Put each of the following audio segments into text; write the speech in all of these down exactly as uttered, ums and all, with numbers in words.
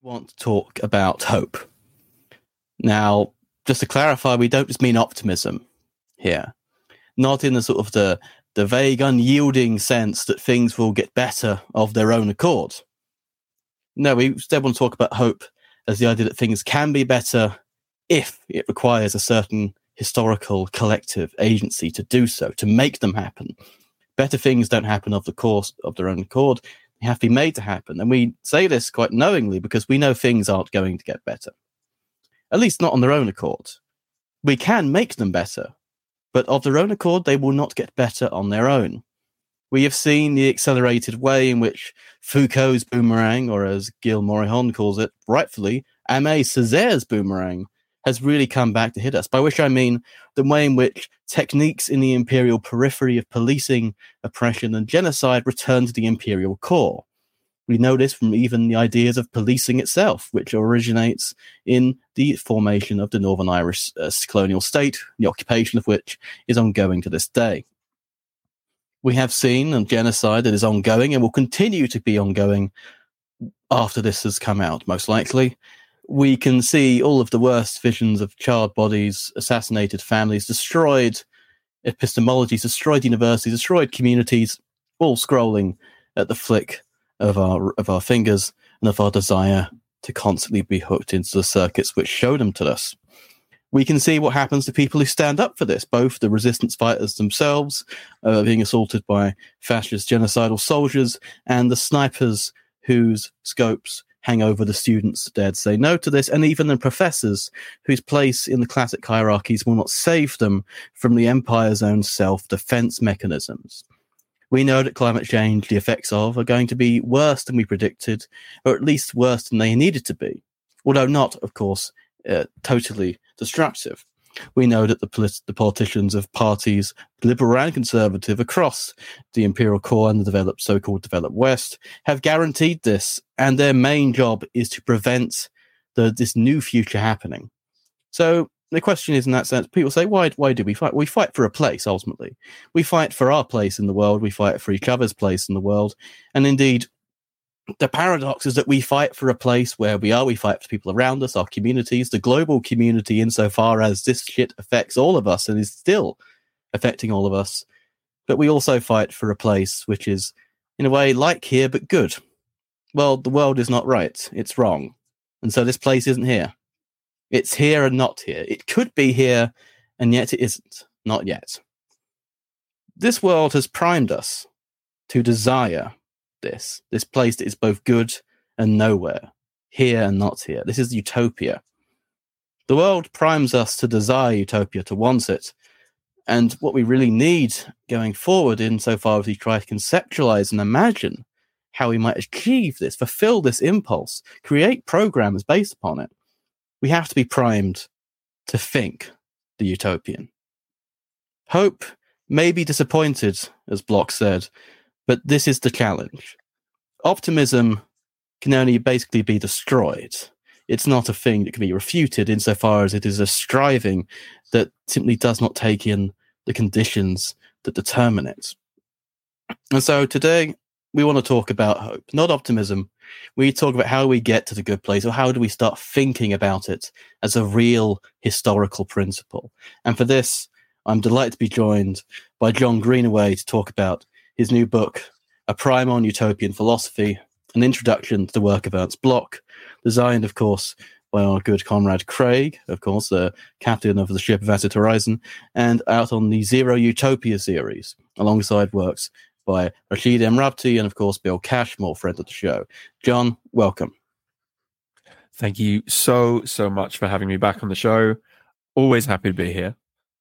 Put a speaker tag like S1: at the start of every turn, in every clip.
S1: want to talk about hope. Now, just to clarify, we don't just mean optimism here. Not in the sort of the, the vague, unyielding sense that things will get better of their own accord. No, we instead want to talk about hope as the idea that things can be better if it requires a certain historical collective agency to do so, to make them happen. Better things don't happen of the course of their own accord. They have to be made to happen. And we say this quite knowingly because we know things aren't going to get better. At least not on their own accord. We can make them better, but of their own accord, they will not get better on their own. We have seen the accelerated way in which Foucault's boomerang, or as Gil Morihon calls it, rightfully, Aimé Césaire's boomerang, has really come back to hit us, by which I mean the way in which techniques in the imperial periphery of policing, oppression, and genocide return to the imperial core. We know this from even the ideas of policing itself, which originates in the formation of the Northern Irish uh, colonial state, the occupation of which is ongoing to this day. We have seen a genocide that is ongoing and will continue to be ongoing after this has come out, most likely. We can see all of the worst visions of charred bodies, assassinated families, destroyed epistemologies, destroyed universities, destroyed communities, all scrolling at the flick of our of our fingers and of our desire to constantly be hooked into the circuits which show them to us. We can see what happens to people who stand up for this, both the resistance fighters themselves, uh, being assaulted by fascist genocidal soldiers, and the snipers whose scopes hang over the students that dared say no to this, and even the professors whose place in the classic hierarchies will not save them from the empire's own self-defense mechanisms. We know that climate change, the effects of, are going to be worse than we predicted, or at least worse than they needed to be, although not, of course, uh, totally destructive. We know that the, polit- the politicians of parties, liberal and conservative, across the imperial core and the developed, so-called developed West, have guaranteed this, and their main job is to prevent the, this new future happening. So the question is, in that sense, people say, why, why do we fight? We fight for a place, ultimately. We fight for our place in the world. We fight for each other's place in the world. And indeed, the paradox is that we fight for a place where we are. We fight for people around us, our communities, the global community, insofar as this shit affects all of us and is still affecting all of us. But we also fight for a place which is, in a way, like here, but good. Well, the world is not right. It's wrong. And so this place isn't here. It's here and not here. It could be here, and yet it isn't. Not yet. This world has primed us to desire this, this place that is both good and nowhere, here and not here. This is utopia. The world primes us to desire utopia, to want it. And what we really need going forward, insofar as we try to conceptualize and imagine how we might achieve this, fulfill this impulse, create programs based upon it, we have to be primed to think the utopian. Hope may be disappointed, as Bloch said, but this is the challenge. Optimism can only basically be destroyed. It's not a thing that can be refuted insofar as it is a striving that simply does not take in the conditions that determine it. And so today, we want to talk about hope, not optimism. We talk about how we get to the good place, or how do we start thinking about it as a real historical principle. And for this, I'm delighted to be joined by John Greenaway to talk about his new book, A Primer on Utopian Philosophy, an introduction to the work of Ernst Bloch, designed, of course, by our good comrade Craig, of course, the captain of the ship Vasset Horizon, and out on the Zero Utopia series, alongside works by Rashid Emrabti and, of course, Bill Cashmore, friend of the show. John, welcome.
S2: Thank you so, so much for having me back on the show. Always happy to be here.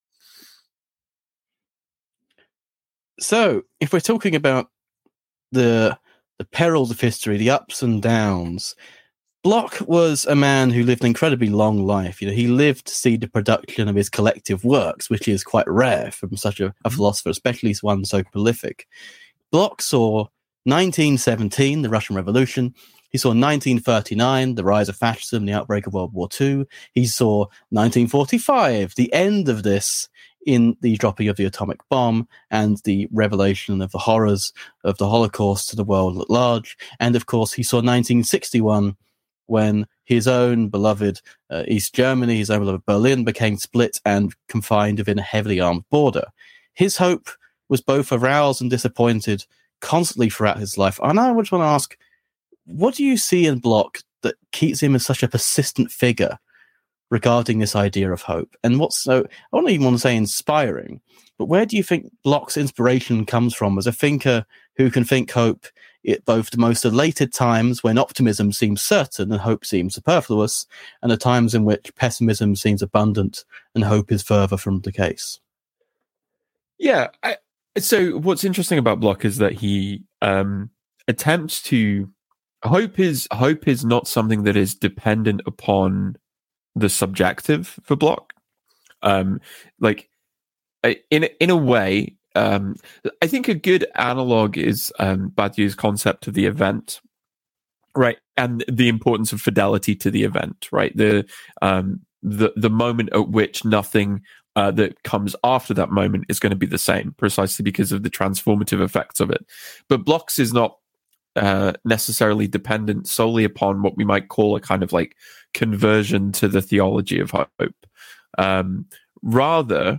S1: So, if we're talking about the the perils of history, the ups and downs, Bloch was a man who lived an incredibly long life. You know, he lived to see the production of his collective works, which is quite rare from such a, a philosopher, especially one so prolific. Bloch saw nineteen seventeen, the Russian Revolution. He saw nineteen thirty-nine, the rise of fascism, the outbreak of World War Two. He saw nineteen forty-five, the end of this, in the dropping of the atomic bomb and the revelation of the horrors of the Holocaust to the world at large. And of course, he saw nineteen sixty-one, when his own beloved uh, East Germany, his own beloved Berlin, became split and confined within a heavily armed border. His hope was both aroused and disappointed constantly throughout his life. And I would want to ask, what do you see in Bloch that keeps him as such a persistent figure regarding this idea of hope? And what's so, I don't even want to say inspiring, but where do you think Bloch's inspiration comes from as a thinker who can think hope at both the most elated times when optimism seems certain and hope seems superfluous, and the times in which pessimism seems abundant and hope is further from the case?
S2: Yeah. I, so what's interesting about Bloch is that he um, attempts to hope is hope is not something that is dependent upon the subjective for Bloch. Um, like in in a way, um, I think a good analog is um, Badiou's concept of the event, right, and the importance of fidelity to the event, right. The um, the the moment at which nothing uh, that comes after that moment is going to be the same, precisely because of the transformative effects of it. But Bloch's is not uh, necessarily dependent solely upon what we might call a kind of like conversion to the theology of hope. Um, rather,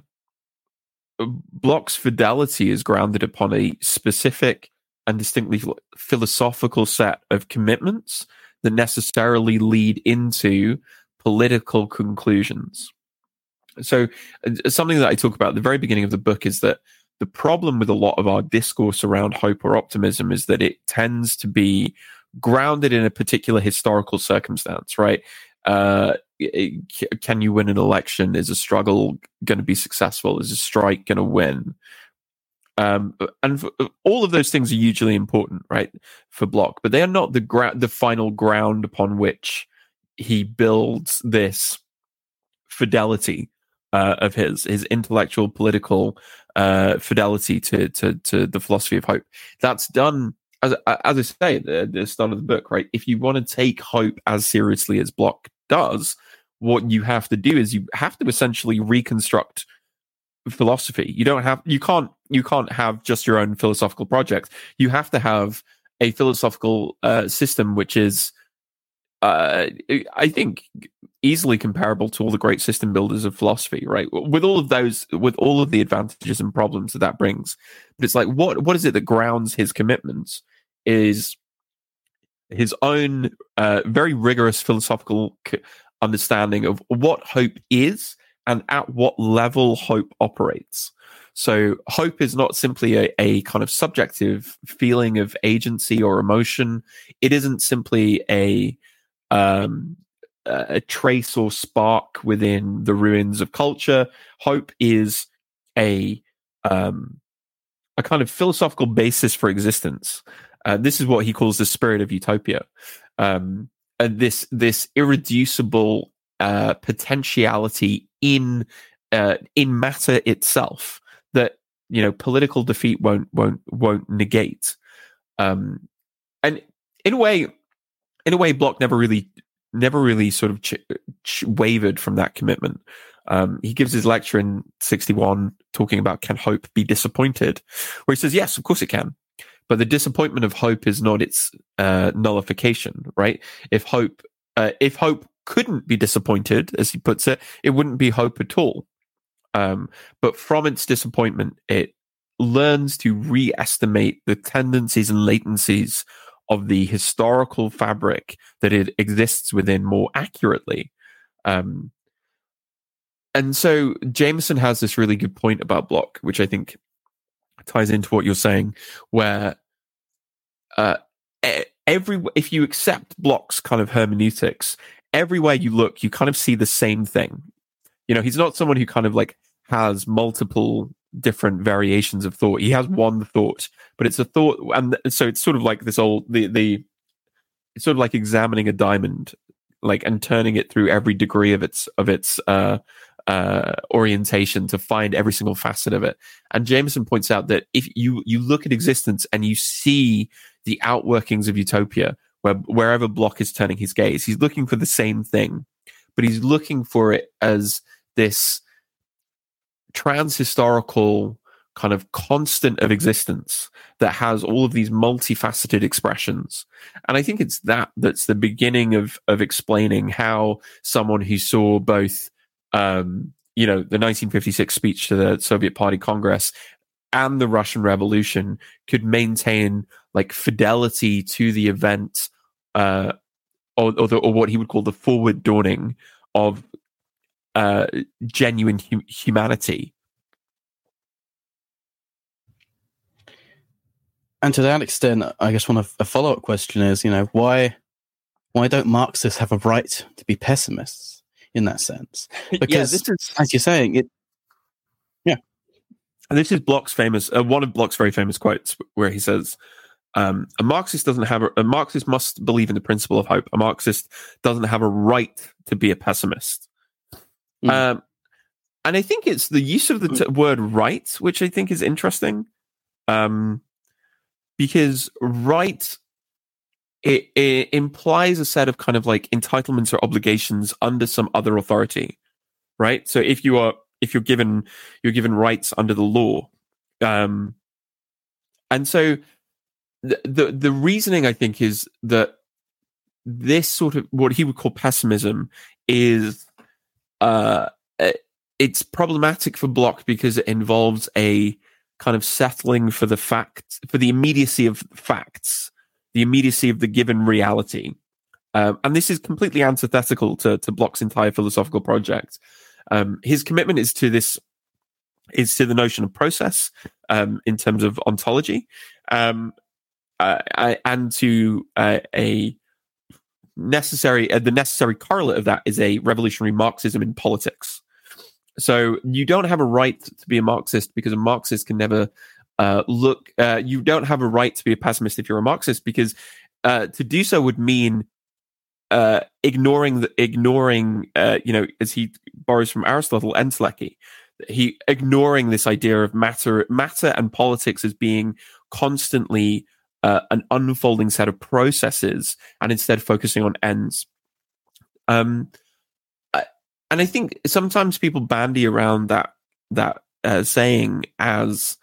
S2: Bloch's fidelity is grounded upon a specific and distinctly philosophical set of commitments that necessarily lead into political conclusions. So uh, something that I talk about at the very beginning of the book is that the problem with a lot of our discourse around hope or optimism is that it tends to be grounded in a particular historical circumstance, right? Uh, it, can you win an election? Is a struggle going to be successful? Is a strike going to win? Um, and f- all of those things are hugely important, right, for Bloch, but they are not the gra- the final ground upon which he builds this fidelity uh, of his his intellectual, political uh, fidelity to, to to the philosophy of hope. That's done, as as I say at the, the start of the book, right? If you want to take hope as seriously as Bloch does, what you have to do is you have to essentially reconstruct philosophy. You don't have, you can't, you can't have just your own philosophical project. You have to have a philosophical uh, system which is, uh, I think, easily comparable to all the great system builders of philosophy, right? With all of those, with all of the advantages and problems that that brings. But it's like, what what is it that grounds his commitments is his own uh, very rigorous philosophical understanding of what hope is and at what level hope operates. So hope is not simply a, a kind of subjective feeling of agency or emotion. It isn't simply a um, a trace or spark within the ruins of culture. Hope is a um, a kind of philosophical basis for existence. Uh, this is what he calls the spirit of utopia. Um, and this this irreducible uh, potentiality in uh, in matter itself that, you know, political defeat won't won't won't negate. Um, and in a way, in a way, Bloch never really never really sort of ch- ch- wavered from that commitment. Um, he gives his lecture in sixty-one talking about can hope be disappointed, where he says, yes, of course it can. But the disappointment of hope is not its uh, nullification, right? If hope, uh, if hope couldn't be disappointed, as he puts it, it wouldn't be hope at all. Um, but from its disappointment, it learns to re-estimate the tendencies and latencies of the historical fabric that it exists within more accurately. Um, and so Jameson has this really good point about Bloch, which I think ties into what you're saying, where uh, every if you accept Bloch's kind of hermeneutics, everywhere you look, you kind of see the same thing. You know, he's not someone who kind of like has multiple different variations of thought. He has one thought, but it's a thought, and so it's sort of like this old the the it's sort of like examining a diamond, like, and turning it through every degree of its of its uh uh orientation to find every single facet of it. And Jameson points out that if you you look at existence and you see the outworkings of utopia, where wherever Bloch is turning his gaze, he's looking for the same thing, but he's looking for it as this trans-historical kind of constant of existence that has all of these multifaceted expressions. And I think it's that that's the beginning of of explaining how someone who saw both, um, you know, the nineteen fifty-six speech to the Soviet Party Congress and the Russian Revolution could maintain like fidelity to the event, uh, or or, the, or what he would call the forward dawning of uh, genuine hu- humanity.
S1: And to that extent, I guess one of a follow-up question is, you know, why why don't Marxists have a right to be pessimists in that sense? Because,
S2: yeah, this is,
S1: as you're saying, it. Yeah,
S2: and this is Bloch's famous, uh, one of Bloch's very famous quotes, where he says, um, "A Marxist doesn't have a, a Marxist must believe in the principle of hope. A Marxist doesn't have a right to be a pessimist." Mm. Um, and I think it's the use of the t- word "right," which I think is interesting. Um, Because right, it, it implies a set of kind of like entitlements or obligations under some other authority, right? So if you are, if you're given, you're given rights under the law, um, and so the, the the reasoning I think is that this sort of what he would call pessimism is, uh, it's problematic for Bloch because it involves a kind of settling for the facts, for the immediacy of facts, the immediacy of the given reality. Um, and this is completely antithetical to, to Bloch's entire philosophical project. Um, his commitment is to this, is to the notion of process um, in terms of ontology, um, uh, and to uh, a necessary, uh, the necessary correlate of that is a revolutionary Marxism in politics. So you don't have a right to be a Marxist because a Marxist can never uh, look. Uh, you don't have a right to be a pessimist if you're a Marxist because uh, to do so would mean uh, ignoring the ignoring. Uh, you know, as he borrows from Aristotle, entelechy, he ignoring this idea of matter, matter and politics as being constantly uh, an unfolding set of processes, and instead focusing on ends. Um. And I think sometimes people bandy around that that uh, saying as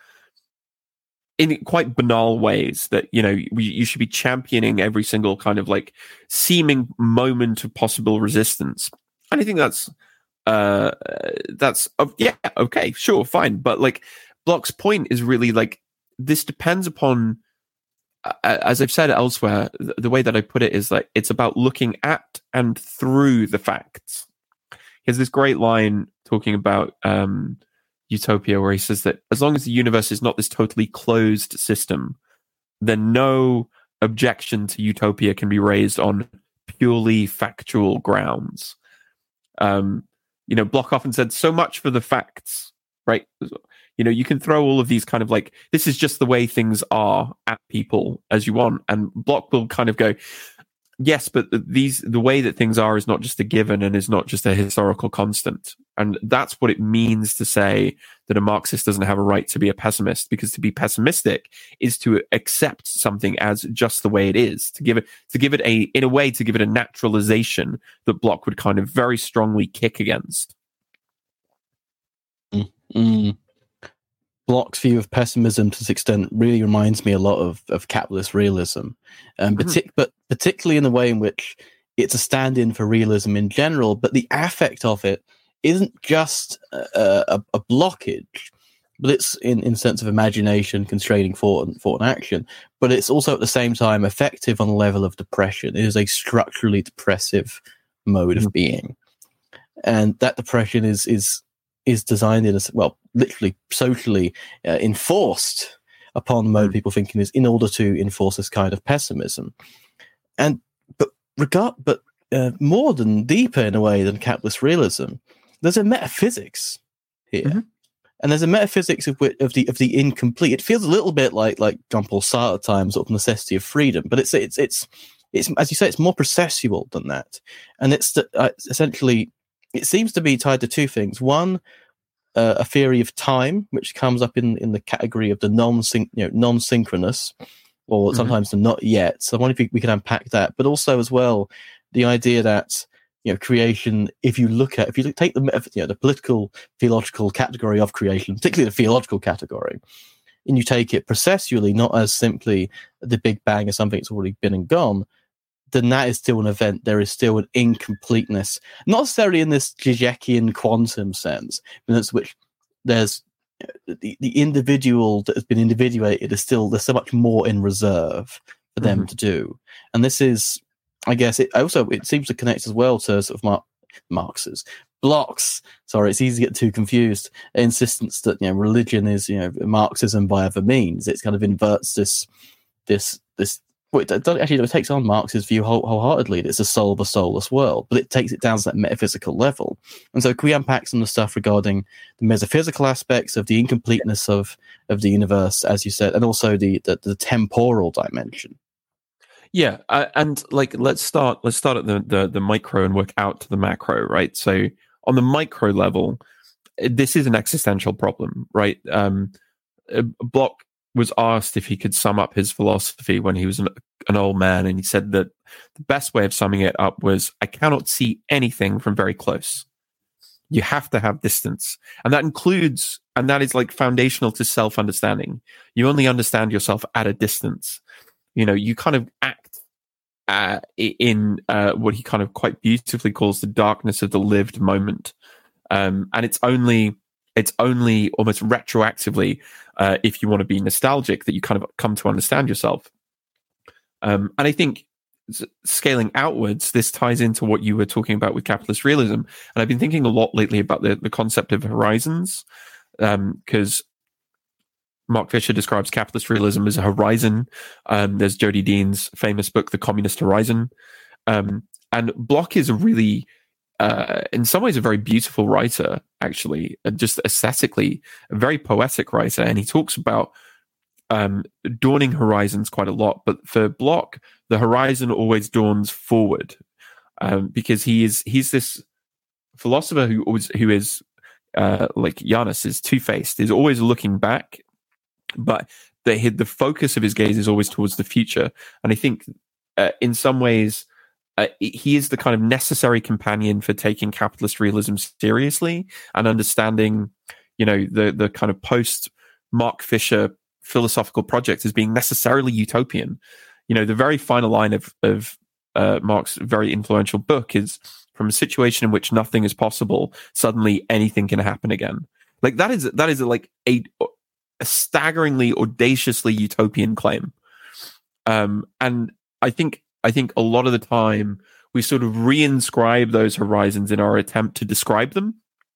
S2: in quite banal ways that, you know, we, you should be championing every single kind of like seeming moment of possible resistance. And I think that's uh, that's uh, yeah, okay, sure, fine. But like Bloch's point is really like this depends upon, uh, as I've said elsewhere, the, the way that I put it is like it's about looking at and through the facts. He has this great line talking about um, utopia where he says that as long as the universe is not this totally closed system, then no objection to utopia can be raised on purely factual grounds. Um, you know, Bloch often said, so much for the facts, right? You know, you can throw all of these kind of like, this is just the way things are at people as you want. And Bloch will kind of go, yes, but these the way that things are is not just a given and is not just a historical constant. And that's what it means to say that a Marxist doesn't have a right to be a pessimist, because to be pessimistic is to accept something as just the way it is, to give it, to give it a, in a way, to give it a naturalization that Bloch would kind of very strongly kick against.
S1: Mm-hmm. Bloch's view of pessimism to this extent really reminds me a lot of, of capitalist realism, um,
S2: mm-hmm.
S1: partic- but particularly in the way in which it's a stand-in for realism in general, but the affect of it isn't just a, a, a blockage, but it's in, in sense of imagination constraining thought and, thought and action, but it's also at the same time effective on the level of depression. It is a structurally depressive mode mm-hmm. of being. And that depression is is is designed in a, well, literally socially uh, enforced upon the mode mm. people thinking is in order to enforce this kind of pessimism. And but regard but uh, more than deeper in a way than capitalist realism, there's a metaphysics here. Mm-hmm. And there's a metaphysics of of the of the incomplete. It feels a little bit like like Jean-Paul Sartre times sort of necessity of freedom, but it's it's it's it's as you say, it's more processual than that. And it's the, uh, essentially it seems to be tied to two things. One, uh, a theory of time, which comes up in, in the category of the non you know non-synchronous, or sometimes mm-hmm. the not yet. So I wonder if we, we can unpack that. But also as well, the idea that you know, creation, if you look at, if you take the, you know, the political, theological category of creation, particularly the theological category, and you take it processually, not as simply the Big Bang as something that's already been and gone, then that is still an event. There is still an incompleteness, not necessarily in this Zizek'ian quantum sense, in which there's the, the individual that has been individuated is still, there's so much more in reserve for them mm-hmm. to do. And this is, I guess, it also, it seems to connect as well to sort of Mar- Marx's, Bloch's, sorry, it's easy to get too confused, insistence that, you know, religion is, you know, Marxism by other means. It kind of inverts this, this, this, well, it actually it takes on Marx's view whole, wholeheartedly. It's a soul of a soulless world, but it takes it down to that metaphysical level. And so can we unpack some of the stuff regarding the metaphysical aspects of the incompleteness of, of the universe, as you said, and also the, the, the temporal dimension?
S2: Yeah, uh, and like let's start let's start at the, the the micro and work out to the macro, right? So on the micro level, this is an existential problem, right? Um, Bloch was asked if he could sum up his philosophy when he was an, an old man, and he said that the best way of summing it up was, "I cannot see anything from very close. You have to have distance," and that includes, and that is like foundational to self-understanding. You only understand yourself at a distance. You know, you kind of act uh, in uh, what he kind of quite beautifully calls the darkness of the lived moment, um, and it's only it's only almost retroactively, uh, if you want to be nostalgic, that you kind of come to understand yourself. Um, and I think scaling outwards, this ties into what you were talking about with capitalist realism, and I've been thinking a lot lately about the, the concept of horizons, because um, Mark Fisher describes capitalist realism as a horizon. Um, there's Jody Dean's famous book, The Communist Horizon. Um, and Bloch is a really, uh, in some ways, a very beautiful writer, actually, uh, just aesthetically, a very poetic writer. And he talks about um, dawning horizons quite a lot. But for Bloch, the horizon always dawns forward, um, because he is he's this philosopher who always, who is, uh, like Janus, is two-faced, is always looking back, but the the focus of his gaze is always towards the future. And I think uh, in some ways uh, he is the kind of necessary companion for taking capitalist realism seriously and understanding, you know, the the kind of post Mark Fisher philosophical project as being necessarily utopian. You know, the very final line of of uh, Mark's very influential book is, "From a situation in which nothing is possible, suddenly anything can happen again." Like that is that is like a a staggeringly, audaciously utopian claim. Um, and I think I think a lot of the time we sort of reinscribe those horizons in our attempt to describe them.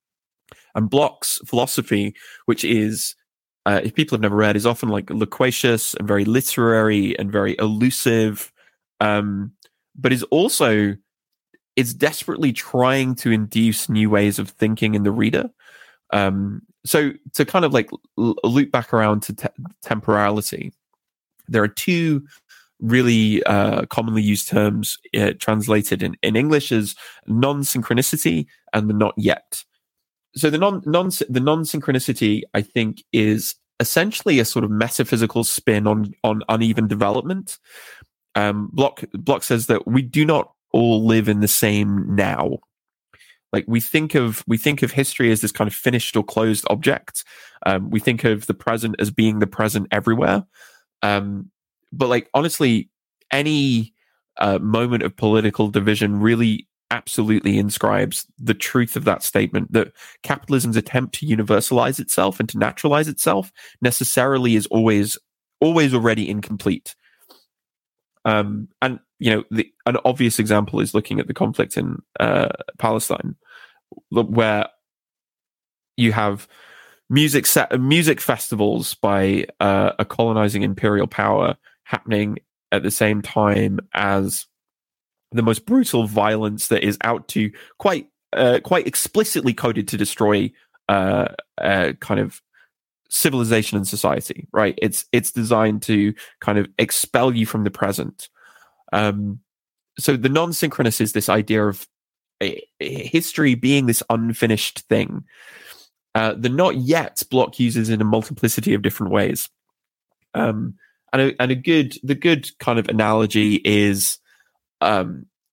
S2: And Bloch's philosophy, which is, uh, if people have never read, is often like loquacious and very literary and very elusive, um, but is also is desperately trying to induce new ways of thinking in the reader. Um, so to kind of like l- loop back around to te- temporality, there are two really uh, commonly used terms uh, translated in, in English as non-synchronicity and the not yet. So the non non the non-synchronicity, I think, is essentially a sort of metaphysical spin on on uneven development. Um, Bloch Bloch says that we do not all live in the same now. Like we think of we think of history as this kind of finished or closed object. Um, we think of the present as being the present everywhere. Um, but like honestly, any uh, moment of political division really absolutely inscribes the truth of that statement, that capitalism's attempt to universalize itself and to naturalize itself necessarily is always always already incomplete. Um, and you know, the, an obvious example is looking at the conflict in uh, Palestine, where you have music set, music festivals by uh, a colonizing imperial power happening at the same time as the most brutal violence that is out to quite uh, quite explicitly coded to destroy uh, uh, kind of civilization and society, right? It's it's designed to kind of expel you from the present. Um, so the non-synchronous is this idea of a, a history being this unfinished thing. Uh, the not yet Bloch uses in a multiplicity of different ways. Um, and a, and a good the good kind of analogy is um,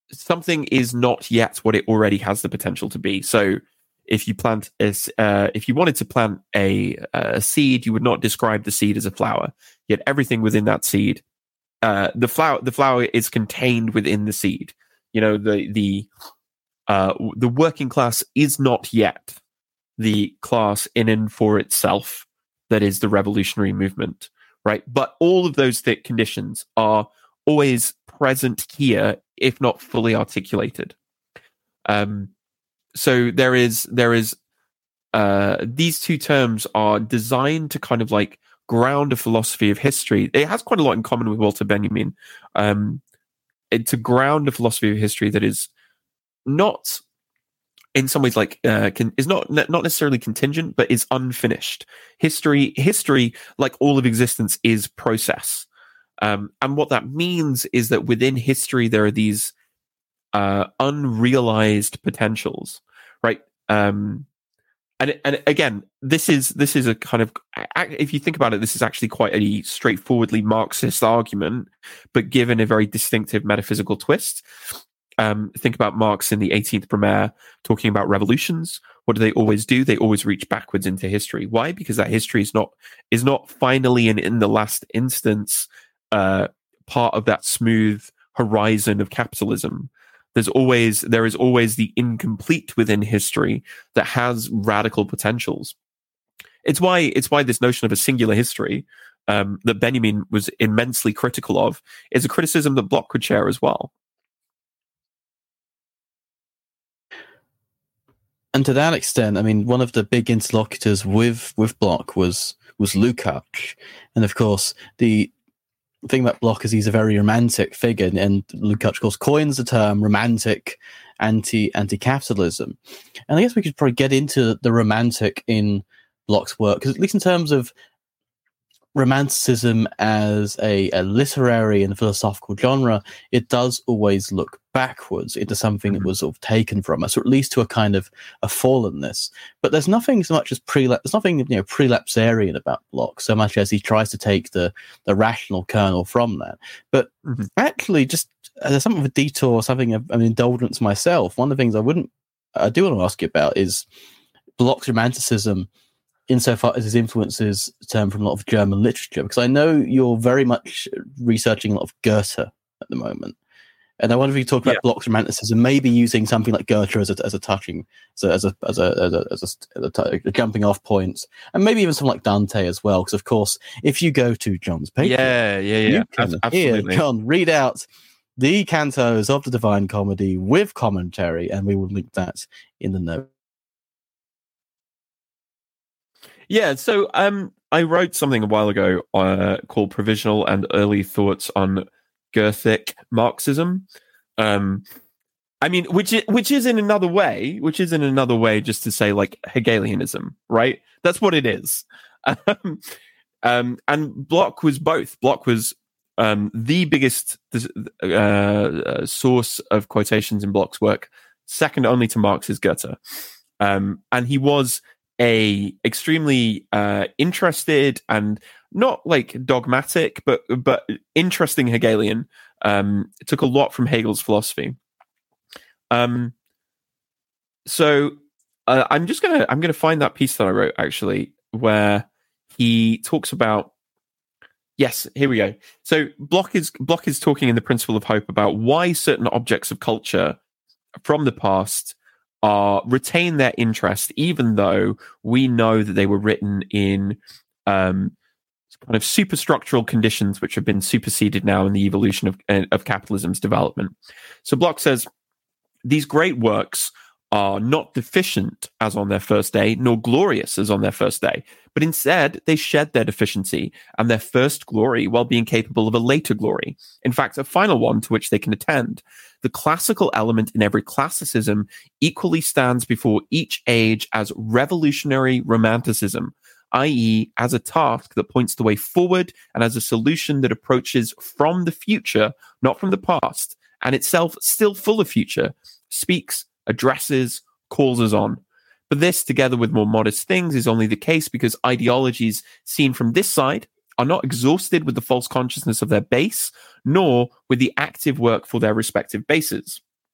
S2: something is not yet what it already has the potential to be. So if you plant a, uh, if you wanted to plant a, a seed, you would not describe the seed as a flower. Yet everything within that seed, uh, the flower, the flower is contained within the seed. You know, the the uh, the working class is not yet the class in and for itself that is the revolutionary movement, right? But all of those th- conditions are always present here, if not fully articulated. Um, so there is there is uh, these two terms are designed to kind of like ground a philosophy of history. It has quite a lot in common with Walter Benjamin. Um, it, to ground a philosophy of history that is not, in some ways, like uh, can, is not not necessarily contingent, but is unfinished. History, history, like all of existence, is process, um, and what that means is that within history there are these uh, unrealized potentials, right? Um, and and again, this is this is a kind of, if you think about it, this is actually quite a straightforwardly Marxist argument, but given a very distinctive metaphysical twist. Um, think about Marx in the eighteenth Brumaire talking about revolutions. What do they always do? They always reach backwards into history. Why? Because that history is not is not finally and in the last instance uh, part of that smooth horizon of capitalism. There's always there is always the incomplete within history that has radical potentials. It's why it's why this notion of a singular history um, that Benjamin was immensely critical of is a criticism that Bloch could share as well.
S1: And to that extent, I mean, one of the big interlocutors with with Bloch was was Lukács, and of course the thing about Bloch is he's a very romantic figure, and Lukács, of course, coins the term romantic anti anti capitalism. And I guess we could probably get into the romantic in Bloch's work, because at least in terms of romanticism as a, a literary and philosophical genre, it does always look backwards into something that was sort of taken from us, or at least to a kind of a fallenness. But there's nothing so much as prelapse, there's nothing, you know, prelapsarian about Bloch, so much as he tries to take the the rational kernel from that. But mm-hmm. actually, just as something of a detour, something of an indulgence myself, one of the things I wouldn't, I do want to ask you about is Bloch's romanticism, insofar as his influences stem from a lot of German literature, because I know you're very much researching a lot of Goethe at the moment. And I wonder if you talk about yeah. Bloch's romanticism, maybe using something like Goethe as a as a touching, so as a as a as a as a, as a, t- a jumping off point, and maybe even something like Dante as well. Because of course, if you go to John's Patreon,
S2: yeah, yeah, yeah,
S1: you can
S2: absolutely.
S1: hear John read out the cantos of the Divine Comedy with commentary, and we will link that in the note.
S2: Yeah, so um, I wrote something a while ago uh, called Provisional and Early Thoughts on Goethic Marxism. Um, I mean, which is, which is in another way, which is in another way just to say like Hegelianism, right? That's what it is. Um, um, and Bloch was both. Bloch was um, the biggest uh, source of quotations in Bloch's work, second only to Marx is Goethe. Um, and he was a extremely uh, interested and not like dogmatic, but but interesting Hegelian. Um, it took a lot from Hegel's philosophy. Um, so uh, I'm just gonna I'm gonna find that piece that I wrote actually, where he talks about. Yes, here we go. So Bloch is Bloch is talking in The Principle of Hope about why certain objects of culture from the past are retain their interest, even though we know that they were written in um, kind of superstructural conditions, which have been superseded now in the evolution of, of capitalism's development. So Bloch says these great works are not deficient as on their first day, nor glorious as on their first day, but instead they shed their deficiency and their first glory while being capable of a later glory. In fact, a final one to which they can attend. The classical element in every classicism equally stands before each age as revolutionary romanticism, that is, as a task that points the way forward and as a solution that approaches from the future, not from the past, and itself still full of future, speaks, addresses, calls us on. But this, together with more modest things, is only the case because ideologies seen from this side are not exhausted with the false consciousness of their base, nor with the active work for their respective bases.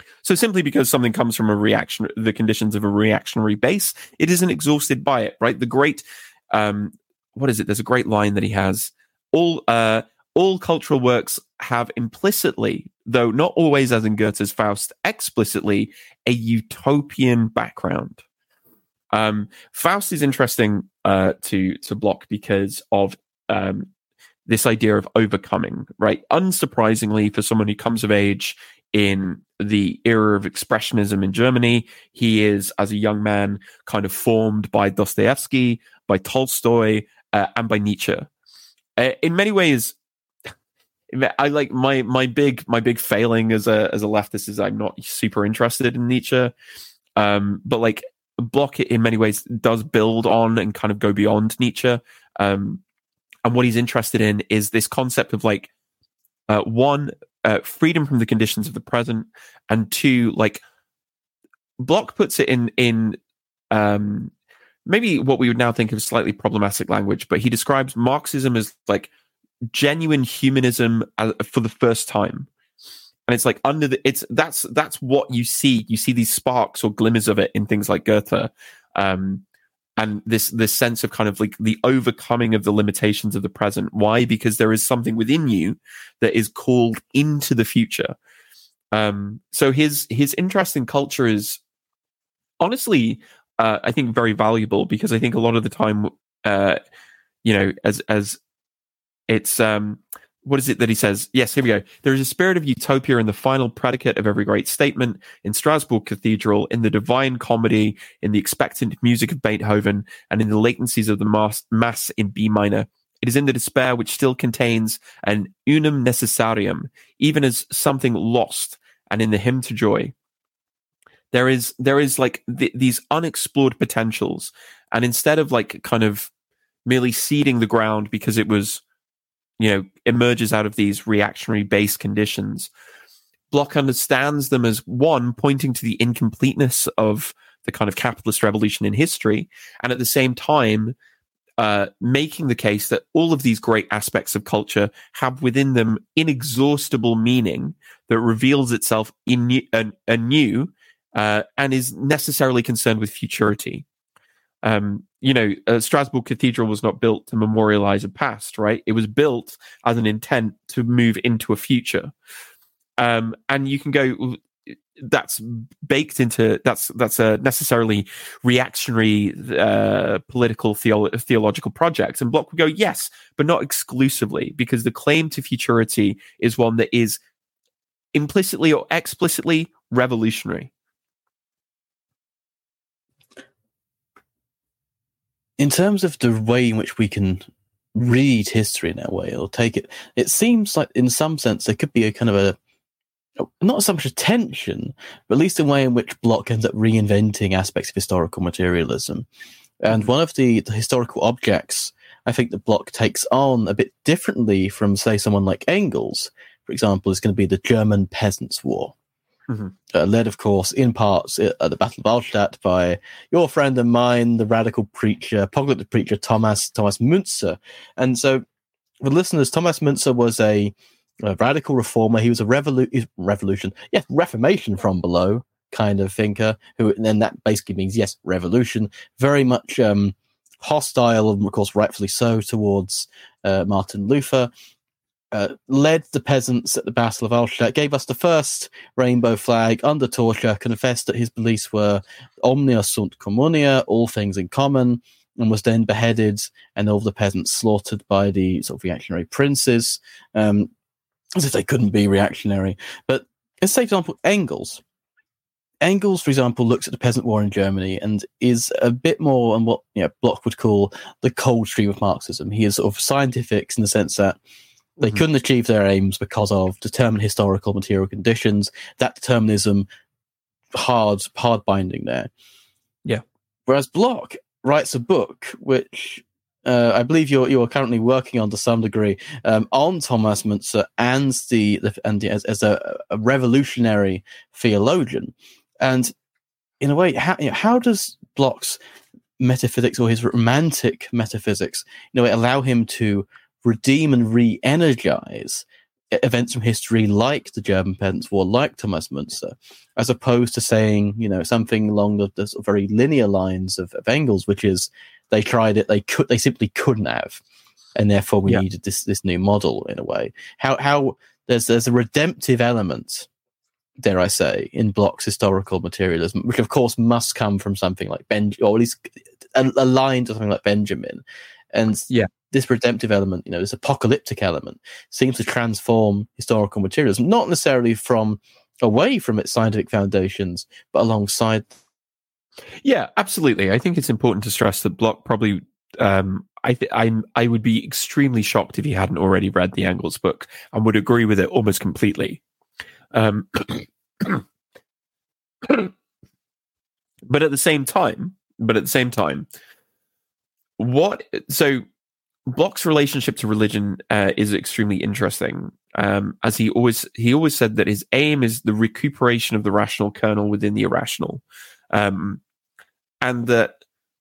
S2: So simply because something comes from a reaction, the conditions of a reactionary base, it isn't exhausted by it, right? The great, um, what is it? There's a great line that he has. All, uh, all cultural works have implicitly, though not always as in Goethe's Faust, explicitly a utopian background. Um, Faust is interesting uh, to to Bloch because of um, this idea of overcoming, right? Unsurprisingly, for someone who comes of age in the era of expressionism in Germany, he is, as a young man, kind of formed by Dostoevsky, by Tolstoy, uh, and by Nietzsche. Uh, in many ways, I like my my big my big failing as a as a leftist is I'm not super interested in Nietzsche, um, but like Bloch in many ways does build on and kind of go beyond Nietzsche. Um, and what he's interested in is this concept of like uh, one. Uh, freedom from the conditions of the present, and two, like Bloch puts it in in um, maybe what we would now think of slightly problematic language, but he describes Marxism as like genuine humanism as, for the first time, and it's like under the it's that's that's what you see. You see these sparks or glimmers of it in things like Goethe, um, and this this sense of kind of like the overcoming of the limitations of the present. Why? Because there is something within you that is called into the future. Um, so his his interest in culture is honestly, uh, I think, very valuable, because I think a lot of the time, uh, you know, as as it's um, what is it that he says? Yes, here we go. There is a spirit of utopia in the final predicate of every great statement, in Strasbourg Cathedral, in the Divine Comedy, in the expectant music of Beethoven, and in the latencies of the mass, mass in B minor. It is in the despair which still contains an unum necessarium, even as something lost, and in the hymn to joy. There is there is like th- these unexplored potentials, and instead of like kind of merely seeding the ground because it was, you know, emerges out of these reactionary base conditions, Bloch understands them as, one, pointing to the incompleteness of the kind of capitalist revolution in history, and at the same time uh, making the case that all of these great aspects of culture have within them inexhaustible meaning that reveals itself in uh, anew uh, and is necessarily concerned with futurity. Um, you know, uh, Strasbourg Cathedral was not built to memorialize a past, right? It was built as an intent to move into a future. Um, and you can go, that's baked into, that's that's a necessarily reactionary uh, political theolo- theological project. And Bloch would go, yes, but not exclusively, because the claim to futurity is one that is implicitly or explicitly revolutionary.
S1: In terms of the way in which we can read history in that way, or take it, it seems like in some sense there could be a kind of a, not so much a tension, but at least a way in which Bloch ends up reinventing aspects of historical materialism. And one of the, the historical objects I think that Bloch takes on a bit differently from, say, someone like Engels, for example, is going to be the German Peasants' War. Mm-hmm. Uh, led, of course, in parts at the Battle of Auerstedt by your friend and mine, the radical preacher, Poglitzer preacher Thomas Thomas Müntzer. And so, for listeners, Thomas Müntzer was a, a radical reformer. He was a revolu- revolution, yes, Reformation from below kind of thinker. Who, and then that basically means yes, revolution. Very much um, hostile, and of course, rightfully so, towards uh, Martin Luther. Uh, led the peasants at the Battle of Auerstedt, gave us the first rainbow flag under torture, confessed that his beliefs were omnia sunt communia, all things in common, and was then beheaded, and all the peasants slaughtered by the sort of reactionary princes, um, as if they couldn't be reactionary. But let's say, for example, Engels. Engels, for example, looks at the peasant war in Germany and is a bit more on what, you know, Bloch would call the cold stream of Marxism. He is sort of scientific in the sense that they mm-hmm. couldn't achieve their aims because of determined historical material conditions. That determinism, hard, hard binding there.
S2: Yeah.
S1: Whereas Bloch writes a book which uh, I believe you're you're currently working on to some degree um, on Thomas Müntzer and the, the and the, as, as a, a revolutionary theologian. And in a way, how you know, how does Bloch's metaphysics or his romantic metaphysics, you know, allow him to redeem and re-energize events from history like the German Peasants' War, like Thomas Müntzer, as opposed to saying, you know, something along the, the sort of very linear lines of, of Engels, which is they tried it, they could, they simply couldn't have, and therefore we
S2: yeah.
S1: needed this this new model in a way. How how there's there's a redemptive element, dare I say, in Bloch's historical materialism, which of course must come from something like Ben, or at least aligned to something like Benjamin, and
S2: yeah.
S1: this redemptive element, you know, this apocalyptic element, seems to transform historical materialism, not necessarily from away from its scientific foundations, but alongside.
S2: Yeah, absolutely. I think it's important to stress that Bloch probably. Um, I th- I I would be extremely shocked if he hadn't already read the Engels book and would agree with it almost completely. Um, but at the same time, but at the same time, what so Bloch's relationship to religion uh, is extremely interesting. Um, as he always he always said that his aim is the recuperation of the rational kernel within the irrational, um, and that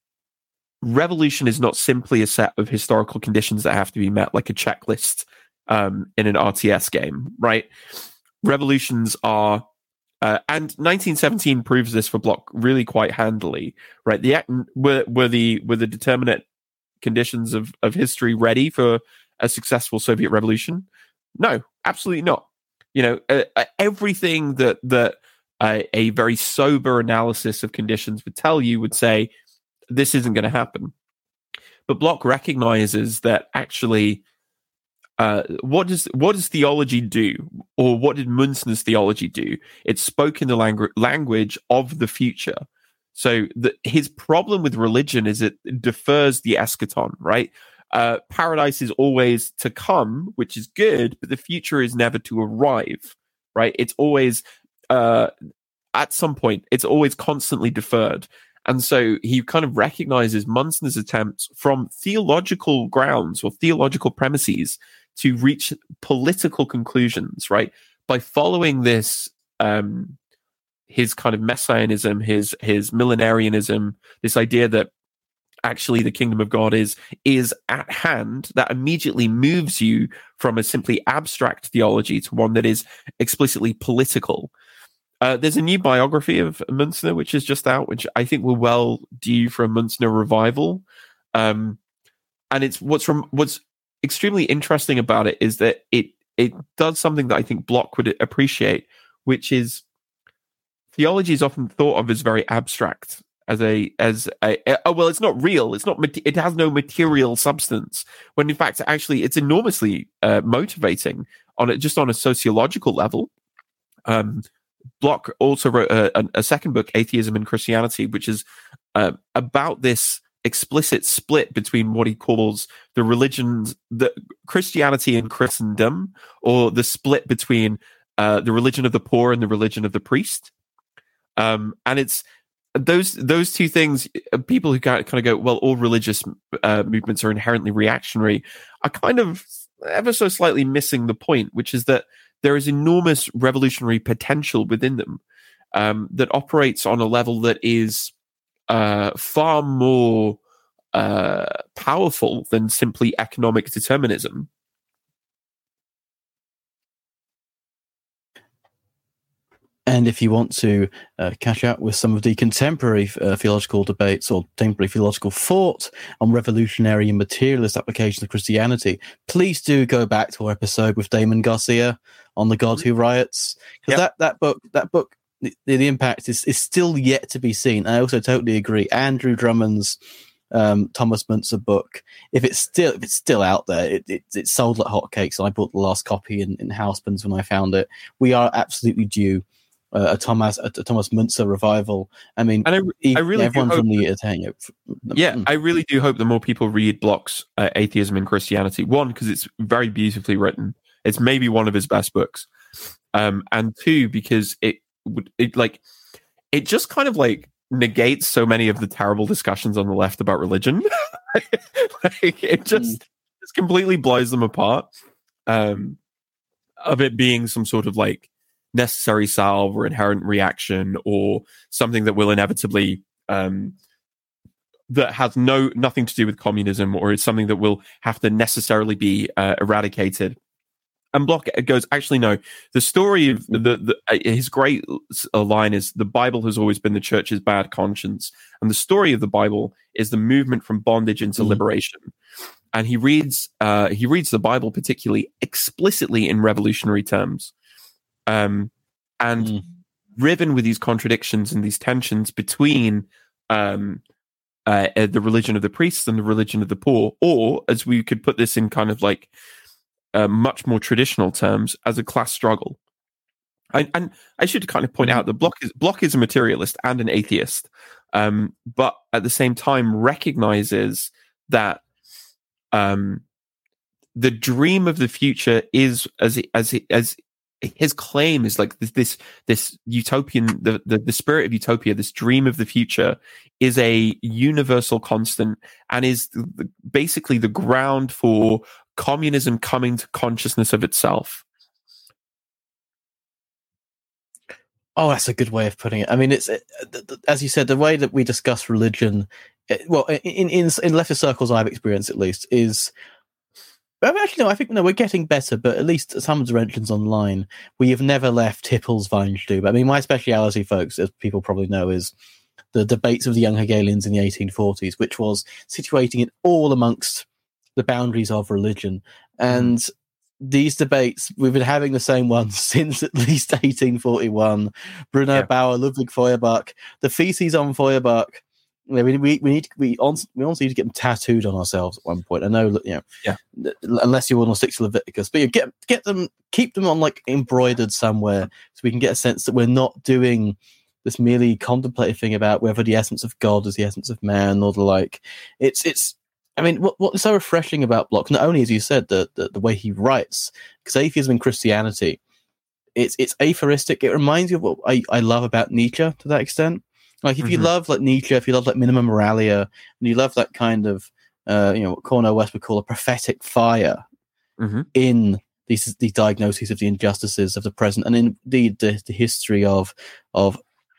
S2: revolution is not simply a set of historical conditions that have to be met, like a checklist um, in an R T S game, right? Revolutions are, uh, and nineteen seventeen proves this for Bloch really quite handily, right? The were were the were the determinate conditions of of history ready for a successful Soviet revolution? No, absolutely not. You know, uh, uh, everything that that uh, a very sober analysis of conditions would tell you would say this isn't going to happen. But Bloch recognizes that actually, uh, what does what does theology do, or what did Münzner's theology do? It spoke in the langu- language of the future. So the, his problem with religion is it defers the eschaton, right? Uh, paradise is always to come, which is good, but the future is never to arrive, right? It's always, uh, at some point, it's always constantly deferred. And so he kind of recognizes Münzner's attempts from theological grounds or theological premises to reach political conclusions, right? By following this, um, his kind of messianism, his his millenarianism, this idea that actually the kingdom of God is is at hand, that immediately moves you from a simply abstract theology to one that is explicitly political. Uh, there's a new biography of Münzner, which is just out, which I think will well due for a Münzner revival. Um, and it's what's from what's extremely interesting about it is that it it does something that I think Bloch would appreciate, which is theology is often thought of as very abstract, as a as a, a oh well, it's not real, it's not it has no material substance. When in fact, actually, it's enormously uh, motivating on it just on a sociological level. Um, Bloch also wrote a, a second book, Atheism and Christianity, which is uh, about this explicit split between what he calls the religions, the Christianity and Christendom, or the split between uh, the religion of the poor and the religion of the priest. Um, and it's those those two things. People who kind of go, well, all religious uh, movements are inherently reactionary, are kind of ever so slightly missing the point, which is that there is enormous revolutionary potential within them um, that operates on a level that is uh, far more uh, powerful than simply economic determinism.
S1: And if you want to uh, catch up with some of the contemporary uh, theological debates or contemporary theological thought on revolutionary and materialist applications of Christianity, please do go back to our episode with Damon Garcia on The God Who Riots. Because yep. that, that book, that book, the, the impact is, is still yet to be seen. I also totally agree. Andrew Drummond's um, Thomas Müntzer book, if it's still if it's still out there, it, it, it's sold like hotcakes. And I bought the last copy in, in Houseman's when I found it. We are absolutely due Uh, a Thomas a, a Thomas Müntzer revival. I mean,
S2: and I,
S1: he,
S2: I really
S1: everyone
S2: from
S1: the
S2: that, you know, yeah, I really do hope that more people read Bloch's uh, Atheism and Christianity. One, because it's very beautifully written. It's maybe one of his best books. Um, and two, because it would it like it just kind of like negates so many of the terrible discussions on the left about religion. Like it just mm. just completely blows them apart. Um, of it being some sort of like necessary salve or inherent reaction or something that will inevitably um, that has no nothing to do with communism, or is something that will have to necessarily be uh, eradicated and Block goes, actually, no. The story of the, the his great line is, the Bible has always been the church's bad conscience. And the story of the Bible is the movement from bondage into mm. liberation. And he reads uh, he reads the Bible particularly explicitly in revolutionary terms. Um, and mm. riven with these contradictions and these tensions between um, uh, the religion of the priests and the religion of the poor, or as we could put this in kind of like Uh, much more traditional terms, as a class struggle. I, and I should kind of point out that Block is, Block is a materialist and an atheist, um, but at the same time recognizes that um, the dream of the future is, as as as his claim is, like this this, this utopian, the, the the spirit of utopia, this dream of the future is a universal constant and is the, basically the ground for communism coming to consciousness of itself.
S1: Oh, that's a good way of putting it. I mean, it's it, as you said, the way that we discuss religion, it, well, in in in leftist circles I've experienced at least, is actually no, I think no, we're getting better, but at least some dimensions online, we have never left Hippel's Weinstube. I mean, my speciality, folks, as people probably know, is the debates of the young Hegelians in the eighteen forties, which was situating it all amongst the boundaries of religion. And mm. these debates, we've been having the same ones since at least eighteen forty-one. Bruno yeah. Bauer, Ludwig Feuerbach, the feces on Feuerbach. You know, we, we we need we honestly, we honestly need to get them tattooed on ourselves at one point. I know, you know,
S2: yeah.
S1: unless you want to stick to Leviticus, but you get get them, keep them on like embroidered somewhere, so we can get a sense that we're not doing this merely contemplative thing about whether the essence of God is the essence of man or the like. It's it's. I mean, what what's so refreshing about Block, not only, as you said, the, the, the way he writes, because atheism and Christianity, it's it's aphoristic. It reminds you of what I, I love about Nietzsche to that extent. Like, if mm-hmm. you love like Nietzsche, if you love like Minima Moralia, and you love that kind of, uh, you know, what Cornel West would call a prophetic fire mm-hmm. in these these diagnoses of the injustices of the present, and indeed the, the history of of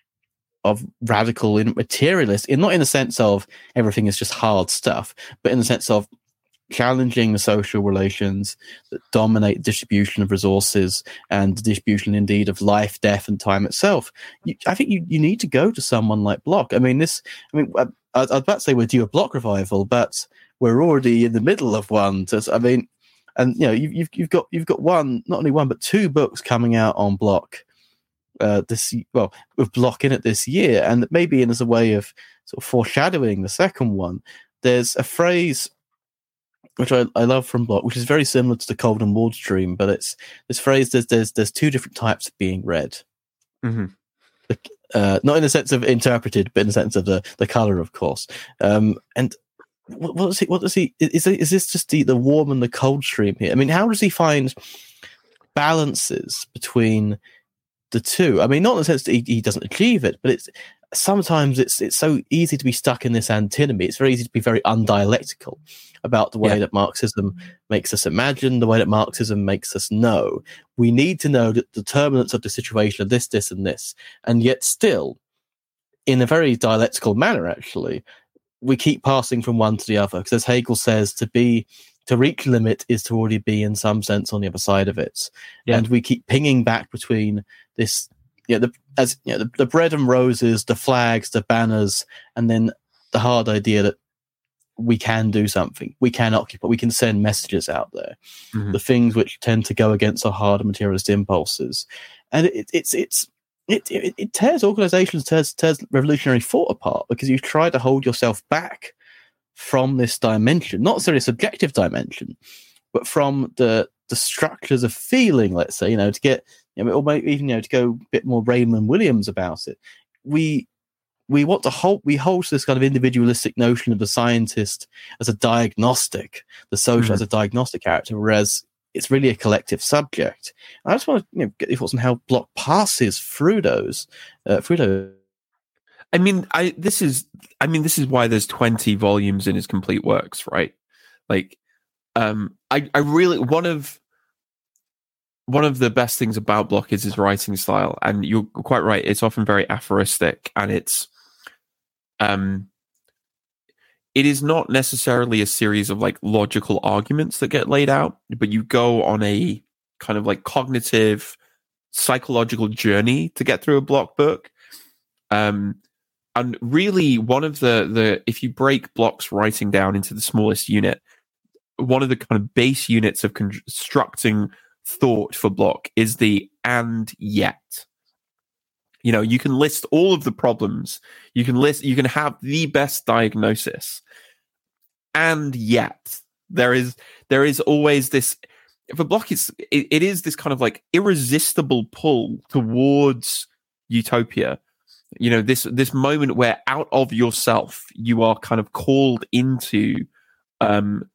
S1: of radical materialist, in not in the sense of everything is just hard stuff, but in the sense of challenging the social relations that dominate distribution of resources and the distribution indeed of life, death, and time itself. You, I think you, you need to go to someone like Block. I mean, this. I mean, I, I'd about to say we're due a Block revival, but we're already in the middle of one. So, I mean, and you know, you've you've, you've got you've got one, not only one, but two books coming out on Block. Uh, this well, with Block in it this year, and maybe in as a way of sort of foreshadowing the second one. There's a phrase which I, I love from Block, which is very similar to the Cold and Ward Stream, but it's this phrase. There's there's there's two different types of being read, mm-hmm. uh, not in the sense of interpreted, but in the sense of the the color, of course. Um, and what, what does he? What does he? Is is this just the the warm and the cold stream here? I mean, how does he find balances between the two? I mean, not in the sense that he, he doesn't achieve it, but it's sometimes it's it's so easy to be stuck in this antinomy. It's very easy to be very undialectical about the way yeah. that Marxism makes us imagine, the way that Marxism makes us know. We need to know the determinants of the situation of this, this, and this, and yet still, in a very dialectical manner, actually, we keep passing from one to the other. Because as Hegel says, to be to reach limit is to already be in some sense on the other side of it, yeah. and we keep pinging back between this. Yeah, the, as you know, the, the bread and roses, the flags, the banners, and then the hard idea that we can do something, we can occupy, we can send messages out there. Mm-hmm. The things which tend to go against our harder materialist impulses, and it, it's it's it, it it tears organizations, tears tears revolutionary thought apart, because you try to hold yourself back from this dimension, not necessarily a subjective dimension, but from the the structures of feeling. Let's say, you know, to get. You know, or maybe even, you know, to go a bit more Raymond Williams about it, we we want to hold we hold this kind of individualistic notion of the scientist as a diagnostic, the social mm-hmm. as a diagnostic character, whereas it's really a collective subject. And I just want to, you know, get your thoughts on how Block passes through those uh, through those.
S2: I mean, I this is I mean this is why there's twenty volumes in his complete works, right? Like, um, I I really one of. One of the best things about Block is his writing style, and you're quite right. It's often very aphoristic, and it's, um, it is not necessarily a series of like logical arguments that get laid out, but you go on a kind of like cognitive, psychological journey to get through a Block book. Um, and really, one of the the if you break Block's writing down into the smallest unit, one of the kind of base units of constructing thought for Block is the and yet. You know, you can list all of the problems. You can list. You can have the best diagnosis, and yet there is there is always this. For Block, it's it, it is this kind of like irresistible pull towards utopia. You know, this this moment where out of yourself you are kind of called into um,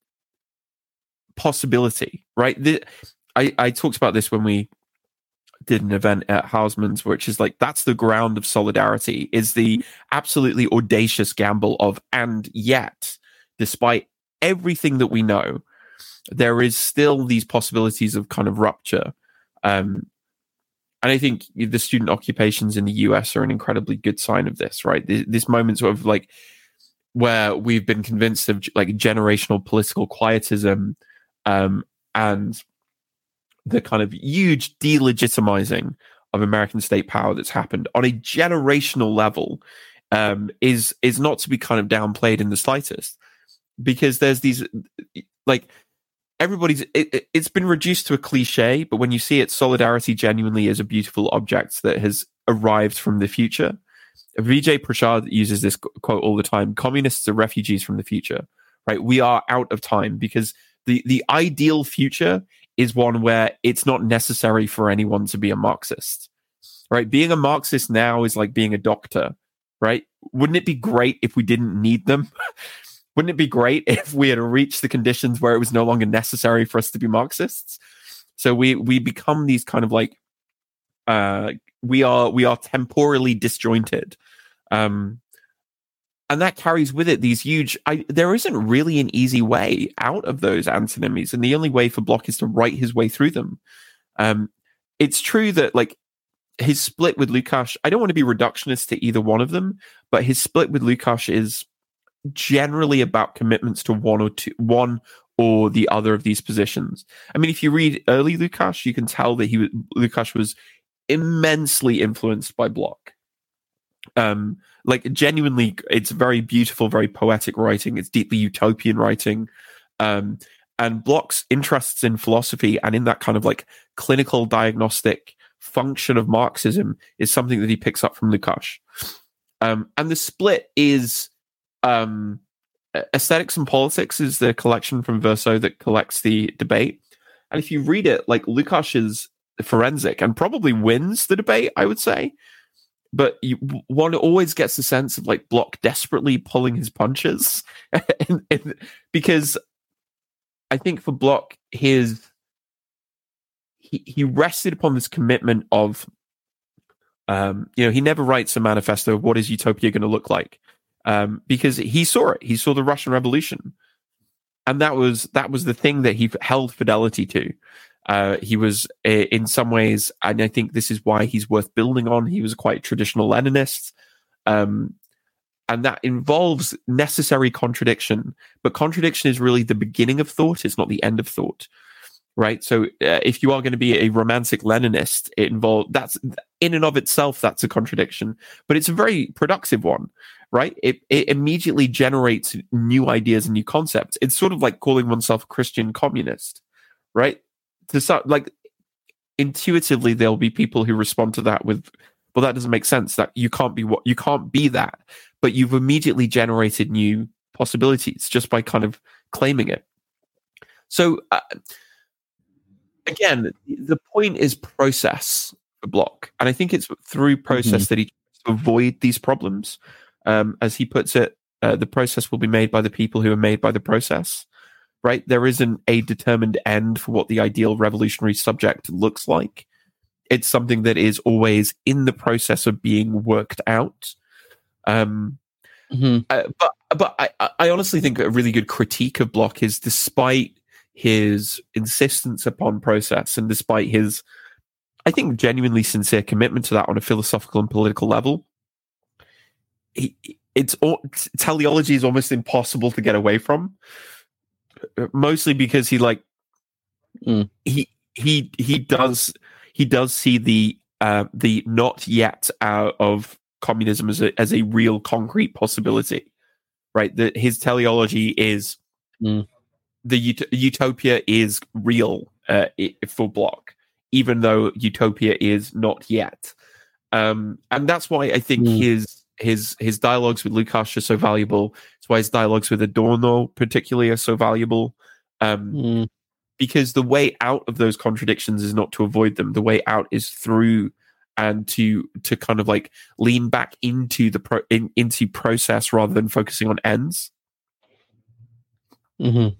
S2: possibility, right? The, I I talked about this when we did an event at Hausman's, which is like that's the ground of solidarity, is the absolutely audacious gamble of and yet, despite everything that we know, there is still these possibilities of kind of rupture. Um, and I think the student occupations in the U S are an incredibly good sign of this, right? This, this moment sort of like where we've been convinced of like generational political quietism um, and the kind of huge delegitimizing of American state power that's happened on a generational level um, is is not to be kind of downplayed in the slightest, because there's these like everybody's it, it's been reduced to a cliche, but when you see it, solidarity genuinely is a beautiful object that has arrived from the future. Vijay Prashad uses this quote all the time: communists are refugees from the future, right? We are out of time, because the the ideal future is one where it's not necessary for anyone to be a Marxist, right? Being a Marxist now is like being a doctor, right? Wouldn't it be great if we didn't need them? Wouldn't it be great if we had reached the conditions where it was no longer necessary for us to be Marxists? So we we become these kind of like uh, we are we are temporally disjointed, um, and that carries with it these huge. I, there isn't really an easy way out of those antinomies, and the only way for Block is to write his way through them. Um, it's true that like his split with Lukács, I don't want to be reductionist to either one of them, but his split with Lukács is generally about commitments to one or two, one or the other of these positions. I mean, if you read early Lukács, you can tell that he was, Lukács was immensely influenced by Block. Um, like genuinely, it's very beautiful, very poetic writing. It's deeply utopian writing. Um, and Block's interests in philosophy and in that kind of like clinical diagnostic function of Marxism is something that he picks up from Lukács. Um, and the split is um, Aesthetics and Politics is the collection from Verso that collects the debate. And if you read it, like Lukács is forensic and probably wins the debate, I would say. But you, one always gets the sense of like Block desperately pulling his punches, and, and, because I think for Block, his he he rested upon this commitment of, um, you know, he never writes a manifesto of what is utopia going to look like, um, because he saw it. He saw the Russian Revolution, and that was that was the thing that he held fidelity to. Uh, he was, uh, in some ways, and I think this is why he's worth building on, he was quite traditional Leninist. Um, and that involves necessary contradiction. But contradiction is really the beginning of thought, it's not the end of thought. Right? So uh, if you are going to be a romantic Leninist, it involves, that's, in and of itself, that's a contradiction. But it's a very productive one. Right? It, it immediately generates new ideas and new concepts. It's sort of like calling oneself a Christian communist. Right? To start, like intuitively, there'll be people who respond to that with, well, that doesn't make sense. That you can't be what you can't be that, but you've immediately generated new possibilities just by kind of claiming it. So uh, again, the point is process for Block, and I think it's through process mm-hmm. that he tries to avoid these problems. Um, as he puts it, uh, the process will be made by the people who are made by the process. Right? There isn't a determined end for what the ideal revolutionary subject looks like. It's something that is always in the process of being worked out. Um, mm-hmm. uh, but but I, I honestly think a really good critique of Block is, despite his insistence upon process and despite his, I think, genuinely sincere commitment to that on a philosophical and political level, he, it's teleology is almost impossible to get away from. Mostly because he like mm. he he he does he does see the uh, the not yet out of communism as a as a real concrete possibility, right? That his teleology is
S1: mm.
S2: the ut- utopia is real uh, for Block, even though utopia is not yet. Um, and that's why I think mm. his his his dialogues with Lukács are so valuable. It's why his dialogues with Adorno particularly are so valuable. Um,
S1: mm.
S2: Because the way out of those contradictions is not to avoid them. The way out is through and to to kind of like lean back into the pro, in, into process rather than focusing on ends.
S1: Mm-hmm.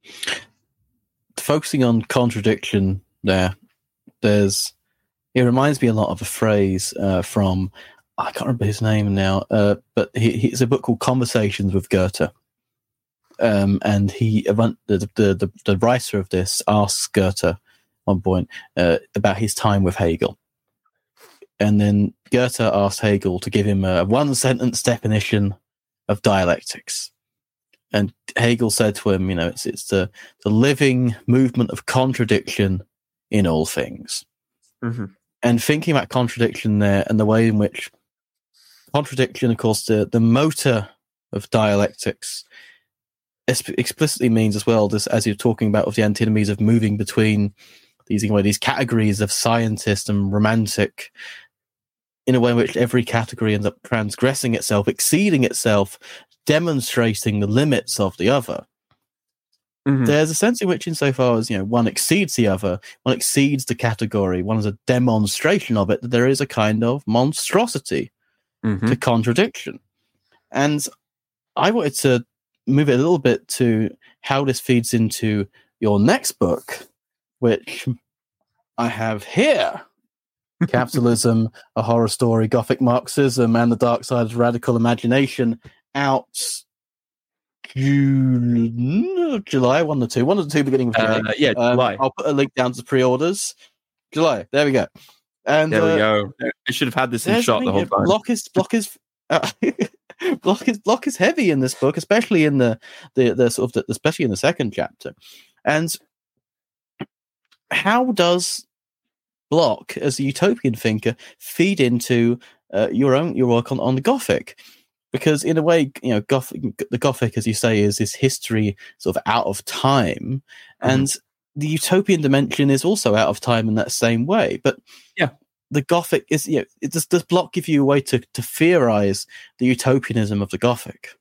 S1: Focusing on contradiction there, there's it reminds me a lot of a phrase uh, from I can't remember his name now, uh, but he, he, it's a book called Conversations with Goethe. Um, and he, the, the the the writer of this asks Goethe at one point uh, about his time with Hegel, and then Goethe asked Hegel to give him a one sentence definition of dialectics, and Hegel said to him, you know, it's it's the the living movement of contradiction in all things,
S2: mm-hmm.
S1: and thinking about contradiction there and the way in which contradiction, of course, the the motor of dialectics explicitly means as well, this, as you're talking about, of the antinomies of moving between these, well, these categories of scientist and romantic, in a way in which every category ends up transgressing itself, exceeding itself, demonstrating the limits of the other. Mm-hmm. There's a sense in which, insofar as, you know, one exceeds the other, one exceeds the category, one is a demonstration of it, that there is a kind of monstrosity
S2: mm-hmm.
S1: to contradiction. And I wanted to move it a little bit to how this feeds into your next book, which I have here. Capitalism, A Horror Story, Gothic Marxism, and the Dark Side of Radical Imagination, out June, July, one of the two, one of the two beginning of July.
S2: Uh, yeah, July.
S1: Um, I'll put a link down to pre-orders. July, there we go. And
S2: there we
S1: uh,
S2: go. I should have had this in shot the whole time.
S1: Block is, block is, uh, Block is block is heavy in this book, especially in the the, the sort of the, especially in the second chapter. And how does Block, as a utopian thinker, feed into uh, your own your work on, on the Gothic? Because in a way, you know, Gothic, the Gothic, as you say, is this history sort of out of time, mm-hmm. and the utopian dimension is also out of time in that same way. But
S2: yeah.
S1: The Gothic is, you know, it does, does Block give you a way to, to theorize the utopianism of the Gothic?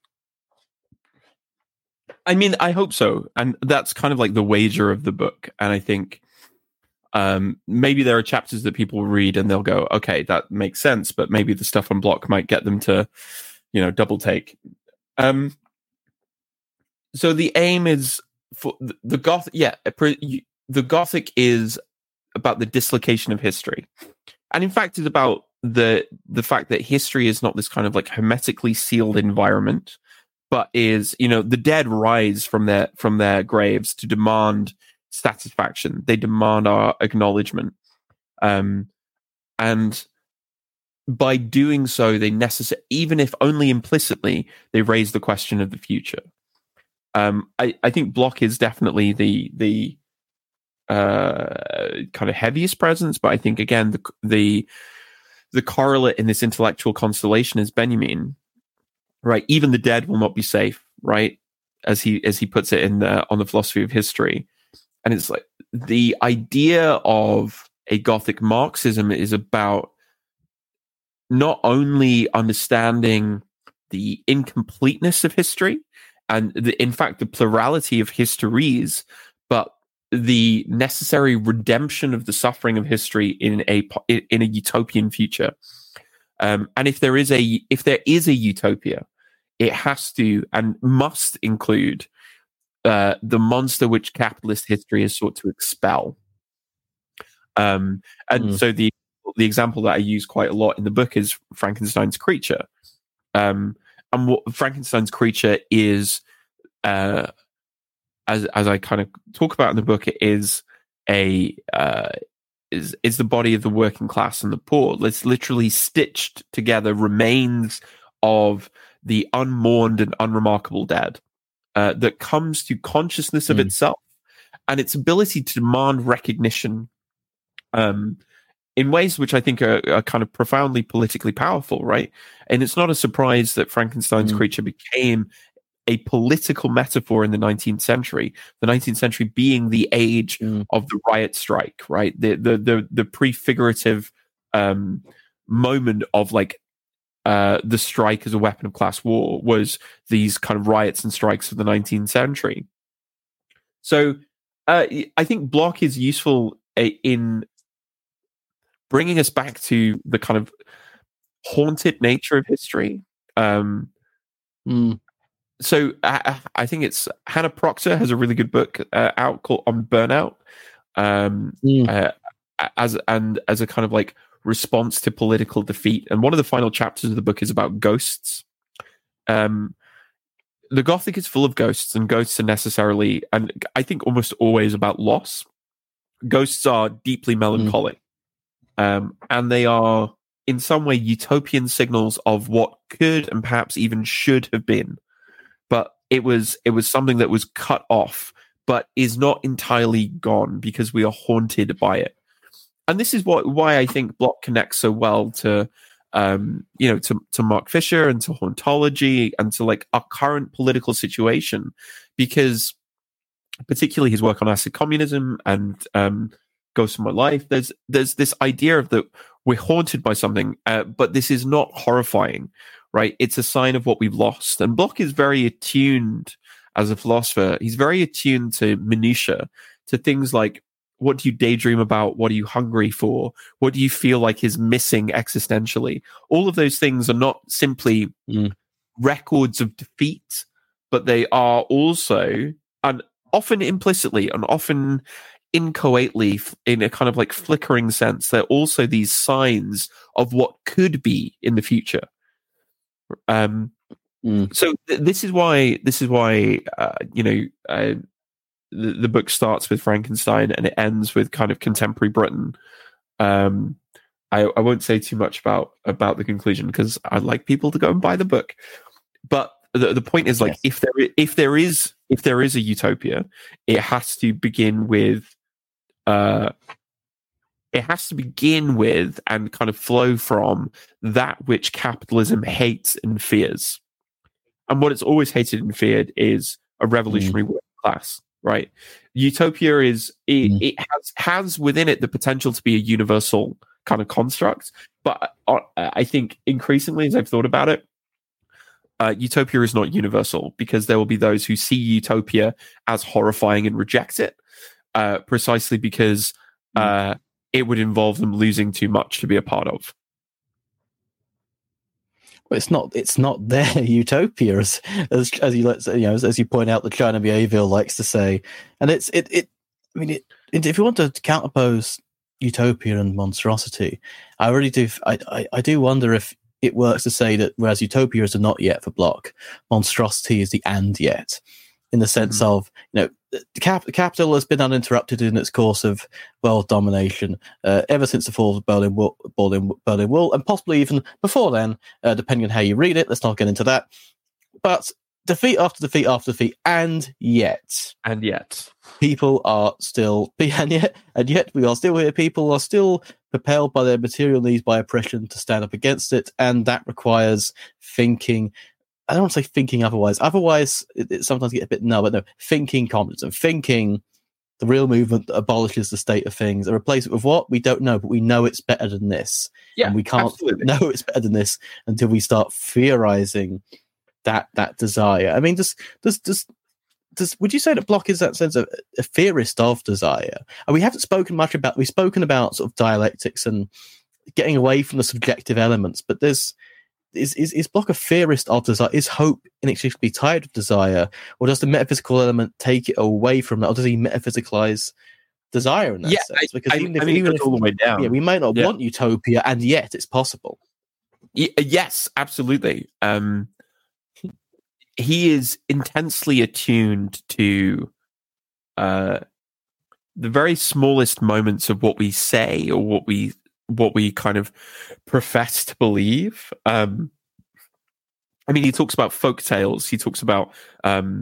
S2: I mean, I hope so. And that's kind of like the wager of the book. And I think um, maybe there are chapters that people read and they'll go, okay, that makes sense. But maybe the stuff on Block might get them to, you know, double take. Um, so the aim is for the, the Gothic. Yeah, the Gothic is about the dislocation of history. And in fact, it's about the the fact that history is not this kind of like hermetically sealed environment, but is, you know, the dead rise from their from their graves to demand satisfaction. They demand our acknowledgement, um, and by doing so, they necessarily, even if only implicitly, they raise the question of the future. Um, I, I think Block is definitely the the uh kind of heaviest presence, but I think again the the the correlate in this intellectual constellation is Benjamin, right? Even the dead will not be safe, right? As he as he puts it in the, on the philosophy of history. And it's like the idea of a Gothic Marxism is about not only understanding the incompleteness of history and the, in fact the plurality of histories, but the necessary redemption of the suffering of history in a in a utopian future. Um, and if there is a if there is a utopia, it has to and must include uh, the monster which capitalist history has sought to expel. Um, and mm. so the the example that I use quite a lot in the book is Frankenstein's creature. Um, and what Frankenstein's creature is. Uh, As as I kind of talk about in the book, it is a uh, is is the body of the working class and the poor. It's literally stitched together remains of the unmourned and unremarkable dead uh, that comes to consciousness of mm. itself and its ability to demand recognition um, in ways which I think are, are kind of profoundly politically powerful, right? And it's not a surprise that Frankenstein's
S1: Mm.
S2: creature became a political metaphor in the nineteenth century, the nineteenth century being the age
S1: Mm.
S2: of the riot strike, right? The the the, the prefigurative um, moment of like uh, the strike as a weapon of class war was these kind of riots and strikes of the nineteenth century. So uh, I think Bloch is useful in bringing us back to the kind of haunted nature of history. Um,
S1: Mm.
S2: So I, I think it's Hannah Proctor has a really good book uh, out called On Burnout, um,
S1: Mm.
S2: uh, as and as a kind of like response to political defeat. And one of the final chapters of the book is about ghosts. Um, the Gothic is full of ghosts, and ghosts are necessarily, and I think almost always about loss. Ghosts are deeply melancholic, mm. um, and they are in some way utopian signals of what could and perhaps even should have been. But it was it was something that was cut off, but is not entirely gone because we are haunted by it. And this is what why I think Bloch connects so well to um, you know to, to Mark Fisher and to hauntology and to like our current political situation, because particularly his work on acid communism and um, Ghosts of My Life, there's there's this idea of that we're haunted by something, uh, but this is not horrifying. Right, it's a sign of what we've lost. And Bloch is very attuned as a philosopher. He's very attuned to minutiae, to things like what do you daydream about? What are you hungry for? What do you feel like is missing existentially? All of those things are not simply
S1: mm.
S2: records of defeat, but they are also, and often implicitly and often inchoately, in a kind of like flickering sense, they're also these signs of what could be in the future. Um, mm. So th- this is why this is why uh, you know uh, the, the book starts with Frankenstein and it ends with kind of contemporary Britain. Um, I, I won't say too much about about the conclusion because I'd like people to go and buy the book. But the the point is like yes. if there if there is if there is a utopia, it has to begin with. Uh, It has to begin with and kind of flow from that which capitalism hates and fears. And what it's always hated and feared is a revolutionary mm. working class, right? Utopia is, it, mm. it has, has within it the potential to be a universal kind of construct. But uh, I think increasingly, as I've thought about it, uh, utopia is not universal because there will be those who see utopia as horrifying and reject it, uh, precisely because... Mm. Uh, it would involve them losing too much to be a part of.
S1: Well, it's not. It's not their utopia, as as, as you you know, as, as you point out, that China Mieville likes to say, and it's it. it I mean, it, it, if you want to counterpose utopia and monstrosity, I really do. I, I I do wonder if it works to say that whereas utopia is the not yet for Bloch, monstrosity is the and yet, in the sense mm-hmm. of you know. The cap- capital has been uninterrupted in its course of world domination uh, ever since the fall of Berlin Wall, Berlin, Berlin Wall, and possibly even before then, uh, depending on how you read it. Let's not get into that. But defeat after defeat after defeat, and yet,
S2: and yet,
S1: people are still, and yet, and yet, we are still here. People are still propelled by their material needs by oppression to stand up against it, and that requires thinking. I don't want to say thinking otherwise. Otherwise, it, it sometimes gets a bit null, but no, thinking communism, thinking the real movement that abolishes the state of things and replace it with what? We don't know, but we know it's better than this.
S2: Yeah,
S1: and we can't
S2: absolutely.
S1: know it's better than this until we start theorizing that that desire. I mean, does, does, does, does, would you say that Bloch is that sense of a theorist of desire? And we haven't spoken much about, we've spoken about sort of dialectics and getting away from the subjective elements, but there's, Is, is is Bloch a theorist of desire? Is hope inextricably tied with desire, or does the metaphysical element take it away from that, or does he metaphysicalize desire in that
S2: yeah,
S1: sense?
S2: Because I,
S1: even
S2: I,
S1: if,
S2: I mean,
S1: even
S2: it goes all the way down.
S1: Yeah, we might not
S2: yeah.
S1: want utopia, and yet it's possible.
S2: Y- yes, absolutely. Um, he is intensely attuned to uh, the very smallest moments of what we say or what we. what we kind of profess to believe. Um, I mean, he talks about folk tales. He talks about, um,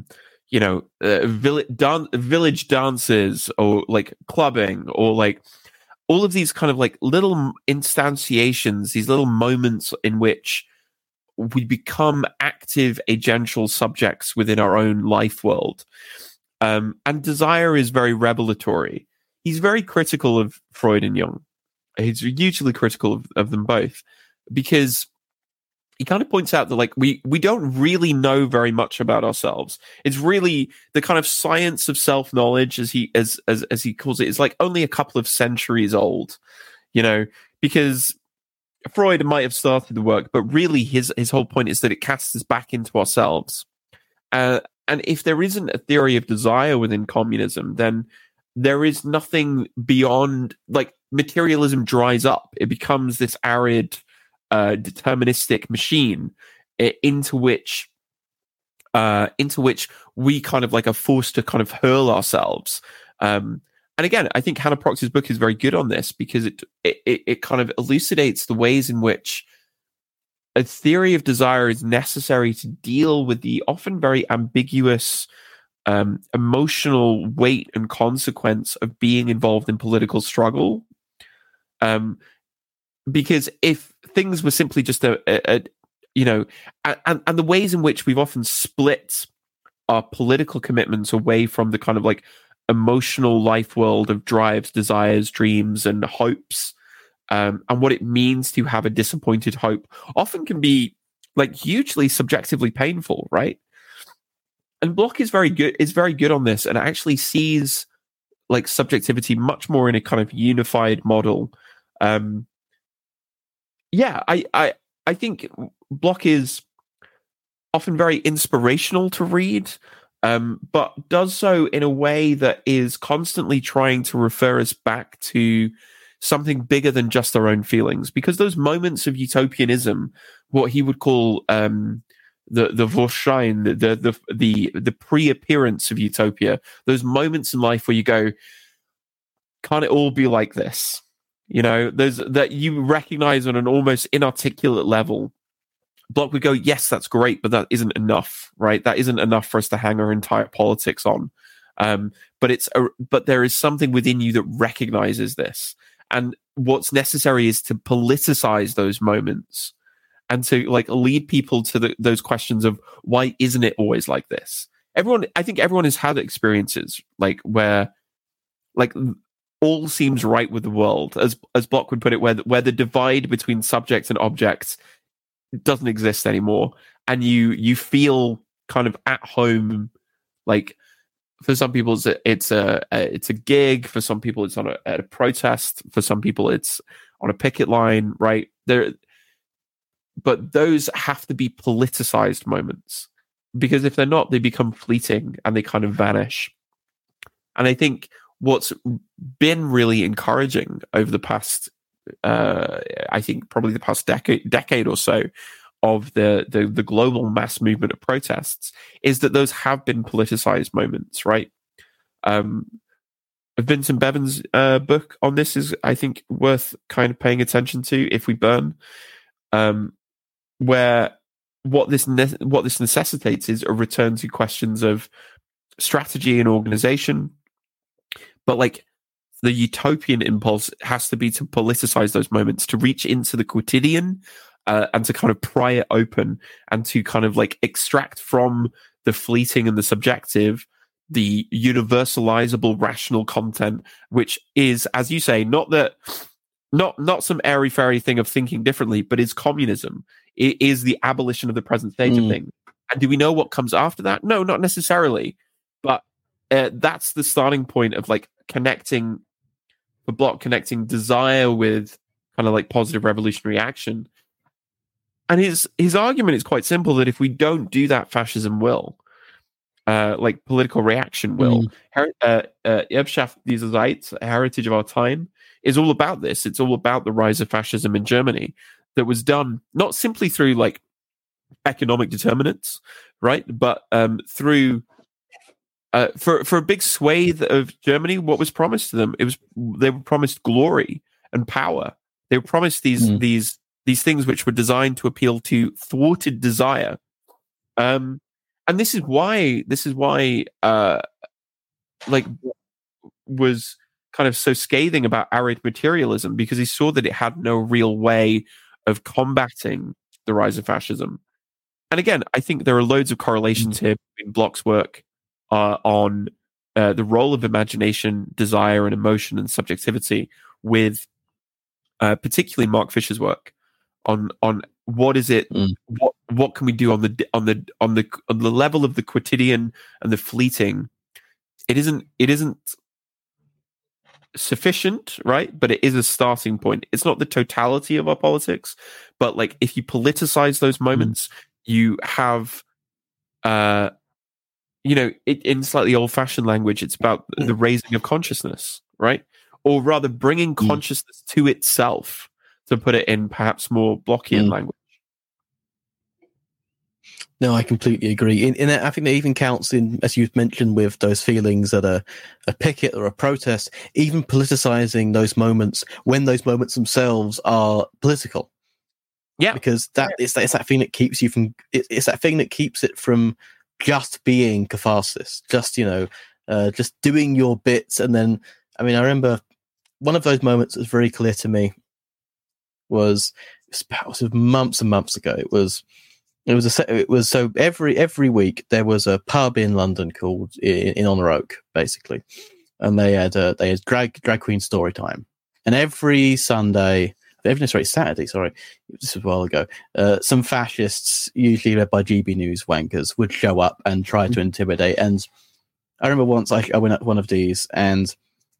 S2: you know, uh, village, dan- village dances or like clubbing or like all of these kind of like little instantiations, these little moments in which we become active agential subjects within our own life world. Um, and Desire is very revelatory. He's very critical of Freud and Jung. He's hugely critical of, of them both because he kind of points out that like we we don't really know very much about ourselves. It's really the kind of science of self-knowledge, as he as as as he calls it, is like only a couple of centuries old, you know, because Freud might have started the work, but really his his whole point is that it casts us back into ourselves. Uh, and if there isn't a theory of desire within communism, then there is nothing beyond, like, materialism dries up. It becomes this arid, uh, deterministic machine into which, uh, into which we kind of like are forced to kind of hurl ourselves. Um, and again, I think Hannah Proctor's book is very good on this because it, it it kind of elucidates the ways in which a theory of desire is necessary to deal with the often very ambiguous um, emotional weight and consequence of being involved in political struggle. Um, because if things were simply just a, a, a you know, and, and the ways in which we've often split our political commitments away from the kind of like emotional life world of drives, desires, dreams, and hopes, um, and what it means to have a disappointed hope often can be like hugely subjectively painful, right? And Bloch is very good is very good on this and actually sees like subjectivity much more in a kind of unified model. Um, yeah, I, I I think Bloch is often very inspirational to read, um, but does so in a way that is constantly trying to refer us back to something bigger than just our own feelings. Because those moments of utopianism, what he would call um, the the Vorschein, the the the the pre-appearance of utopia, those moments in life where you go, can't it all be like this? You know, there's that you recognize on an almost inarticulate level. Bloch would go, yes, that's great, but that isn't enough, right? That isn't enough for us to hang our entire politics on. Um, but it's a, but there is something within you that recognizes this, and what's necessary is to politicize those moments and to like lead people to the, those questions of why isn't it always like this? Everyone, I think everyone has had experiences like where, like, all seems right with the world, as as Bloch would put it, where where the divide between subjects and objects doesn't exist anymore, and you you feel kind of at home. Like for some people, it's a it's a, a it's a gig. For some people, it's on a, at a protest. For some people, it's on a picket line. Right there, but those have to be politicized moments, because if they're not, they become fleeting and they kind of vanish. And I think what's been really encouraging over the past, uh, I think probably the past decade, decade or so of the, the the global mass movement of protests is that those have been politicized moments, right? Um, Vincent Bevan's uh, book on this is, I think, worth kind of paying attention to. If We Burn, um, where what this ne- what this necessitates is a return to questions of strategy and organization. But like the utopian impulse has to be to politicize those moments, to reach into the quotidian uh, and to kind of pry it open and to kind of like extract from the fleeting and the subjective the universalizable rational content, which is, as you say, not that not not some airy fairy thing of thinking differently, but is communism. It is the abolition of the present state mm. of things. And do we know what comes after that? No, not necessarily. But Uh, that's the starting point of like connecting the Bloch, connecting desire with kind of like positive revolutionary action. And his his argument is quite simple, that if we don't do that, fascism will, uh, like political reaction will. Mm. Her- uh, uh, Erbschaft dieser Zeit, Heritage of Our Time, is all about this. It's all about the rise of fascism in Germany that was done not simply through like economic determinants, right, but um, through Uh, for for a big swathe of Germany, what was promised to them? It was they were promised glory and power. They were promised these mm. these these things which were designed to appeal to thwarted desire. Um, and this is why this is why uh, like was kind of so scathing about arid materialism, because he saw that it had no real way of combating the rise of fascism. And again, I think there are loads of correlations here between Bloch's work uh, on uh, the role of imagination, desire, and emotion and subjectivity, with uh, particularly Mark Fisher's work on on what is it, mm. what what can we do on the on the on the on the level of the quotidian and the fleeting. It isn't it isn't sufficient, right? But it is a starting point. It's not the totality of our politics, but like if you politicize those moments, mm. you have, uh, you know, it, in slightly old-fashioned language, it's about mm. the raising of consciousness, right? Or rather, bringing mm. consciousness to itself, to put it in perhaps more Blockian mm. language.
S1: No, I completely agree. In, in I think it even counts in, as you've mentioned, with those feelings at a, a picket or a protest, even politicizing those moments when those moments themselves are political.
S2: Yeah,
S1: because that it's, it's that thing that keeps you from. It, it's that thing that keeps it from just being catharsis, just you know, uh, just doing your bits. And then, I mean, I remember one of those moments that was very clear to me was it was months and months ago. It was. It was a. It was so every every week there was a pub in London called in, in Honor Oak, basically, and they had uh, they had drag drag queen story time, and every Sunday, every sorry Saturday, sorry, this was a while ago. Uh, some fascists, usually led by G B News wankers, would show up and try to intimidate. And I remember once I, I went at one of these and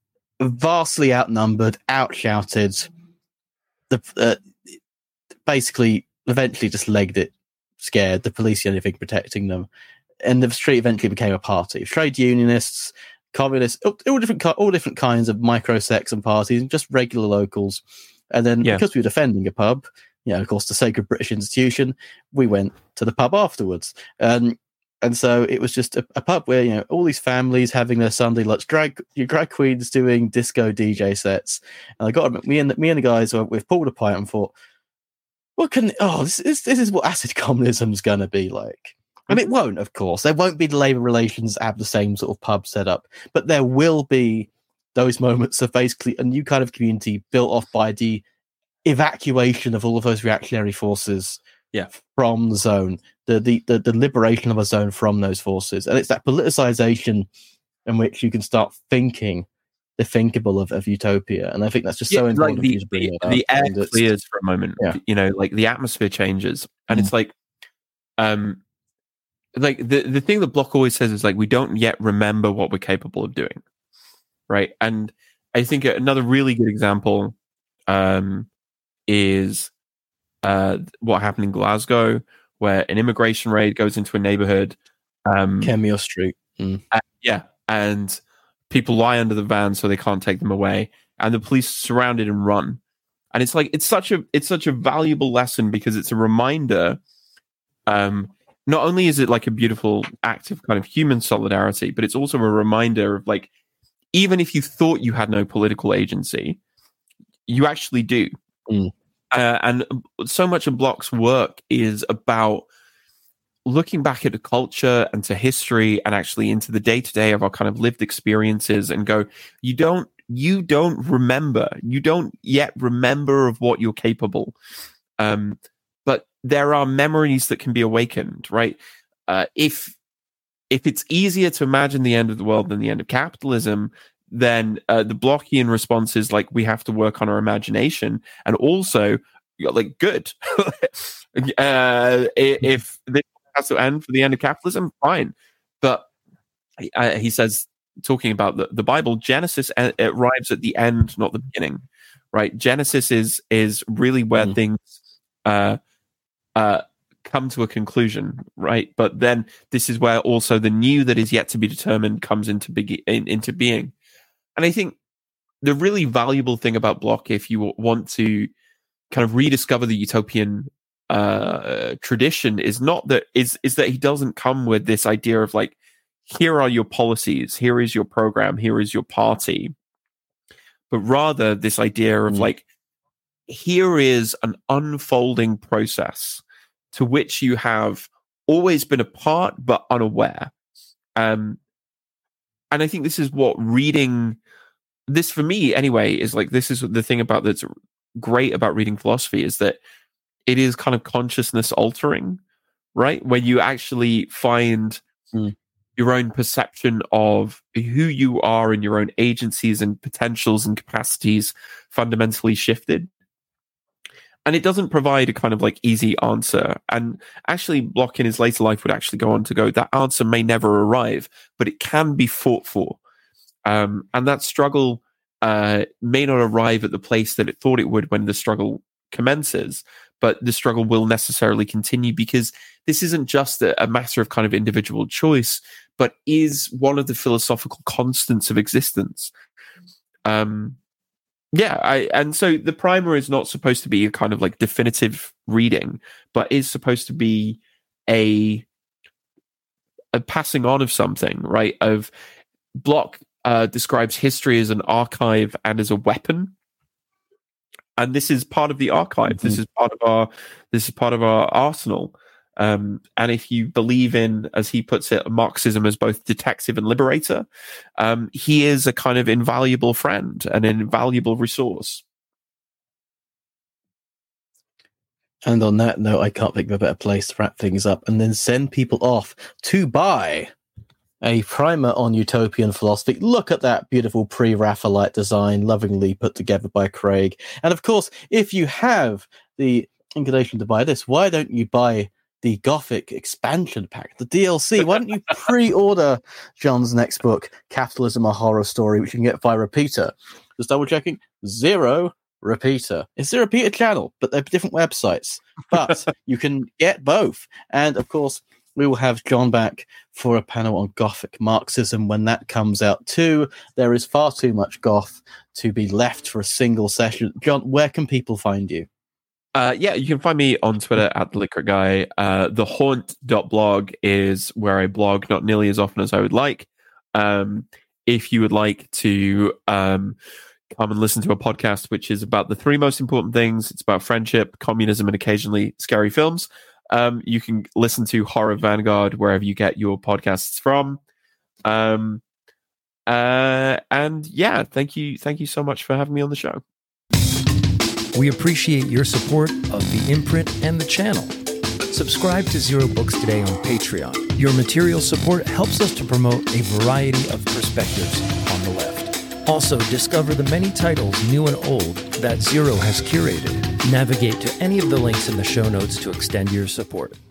S1: vastly outnumbered, outshouted, the uh, basically eventually just legged it. Scared, the police, the only thing protecting them, and the street eventually became a party. Trade unionists, communists, all, all different, all different kinds of micro sects and parties, and just regular locals. And then, yeah. because we were defending a pub, you know, of course, the sacred British institution, we went to the pub afterwards. Um, and so it was just a, a pub where you know all these families having their Sunday lunch, drag your drag queens doing disco D J sets. And I got me and me and the guys we've pulled a pint and thought, what can oh this is this is what acid communism's gonna be like. And it won't, of course. There won't be the labour relations have the same sort of pub set up, but there will be those moments of basically a new kind of community built off by the evacuation of all of those reactionary forces
S2: yeah.
S1: from the zone, the, the the the liberation of a zone from those forces. And it's that politicization in which you can start thinking the thinkable of, of utopia, and I think that's just yeah, so important.
S2: Like the,
S1: to bring
S2: the,
S1: it up.
S2: the air clears for a moment,
S1: yeah.
S2: you know, like the atmosphere changes, and mm. it's like, um, like the the thing that Bloch always says is like we don't yet remember what we're capable of doing, right? And I think another really good example, um, is uh what happened in Glasgow, where an immigration raid goes into a neighborhood, um,
S1: Kenmure Street, mm.
S2: uh, yeah, and people lie under the van so they can't take them away, and the police surround it and run. And it's like it's such a it's such a valuable lesson, because it's a reminder. Um, not only is it like a beautiful act of kind of human solidarity, but it's also a reminder of like, even if you thought you had no political agency, you actually do.
S1: Mm.
S2: Uh, and so much of Bloch's work is about looking back at the culture and to history and actually into the day-to-day of our kind of lived experiences and go, you don't, you don't remember, you don't yet remember of what you're capable. Um, but there are memories that can be awakened, right? Uh, if, if it's easier to imagine the end of the world than the end of capitalism, then uh, the Blockian response is like, we have to work on our imagination. And also, like, good. uh, if this has to end for the end of capitalism, fine. But uh, he says, talking about the, the Bible, Genesis uh, arrives at the end, not the beginning, right? Genesis is is really where mm. things uh, uh, come to a conclusion, right? But then this is where also the new that is yet to be determined comes into be- in, into being. And I think the really valuable thing about Bloch, if you want to kind of rediscover the utopian uh, tradition, is not that is is that he doesn't come with this idea of like, here are your policies, here is your program, here is your party, but rather this idea of mm. like, here is an unfolding process to which you have always been a part, but unaware. Um, and I think this is what reading, this for me anyway, is like, this is the thing about that's great about reading philosophy, is that it is kind of consciousness altering, right? When you actually find mm. your own perception of who you are and your own agencies and potentials and capacities fundamentally shifted. And it doesn't provide a kind of like easy answer. And actually, Bloch in his later life would actually go on to go, that answer may never arrive, but it can be fought for. Um, and that struggle uh, may not arrive at the place that it thought it would when the struggle commences, but the struggle will necessarily continue, because this isn't just a, a matter of kind of individual choice, but is one of the philosophical constants of existence. Um, yeah, I, and so the primer is not supposed to be a kind of like definitive reading, but is supposed to be a, a passing on of something, right? Of Bloch uh, describes history as an archive and as a weapon. And this is part of the archive. Mm-hmm. This is part of our. This is part of our arsenal. Um, and if you believe in, as he puts it, Marxism as both detective and liberator, um, he is a kind of invaluable friend and an invaluable resource.
S1: And on that note, I can't think of a better place to wrap things up and then send people off to buy a primer on utopian philosophy. Look at that beautiful pre-Raphaelite design, lovingly put together by Craig. And of course, if you have the inclination to buy this, why don't you buy the Gothic expansion pack, the D L C? Why don't you pre-order John's next book, Capitalism: A Horror Story, which you can get via Repeater? Just double checking, zero Repeater. It's the Repeater channel, but they're different websites. But you can get both. And of course, we will have John back for a panel on Gothic Marxism when that comes out too. There is far too much goth to be left for a single session. John, where can people find you?
S2: Uh, yeah, you can find me on Twitter at the Liquor Guy. Uh, the haunt dot blog is where I blog, not nearly as often as I would like. Um, if you would like to um, come and listen to a podcast which is about the three most important things, it's about friendship, communism, and occasionally scary films, um, you can listen to Horror Vanguard wherever you get your podcasts from. Um, uh, and yeah, thank you, thank you so much for having me on the show.
S3: We appreciate your support of the imprint and the channel. Subscribe to Zero Books today on Patreon. Your material support helps us to promote a variety of perspectives on the left. Also, discover the many titles, new and old, that Zero has curated. Navigate to any of the links in the show notes to extend your support.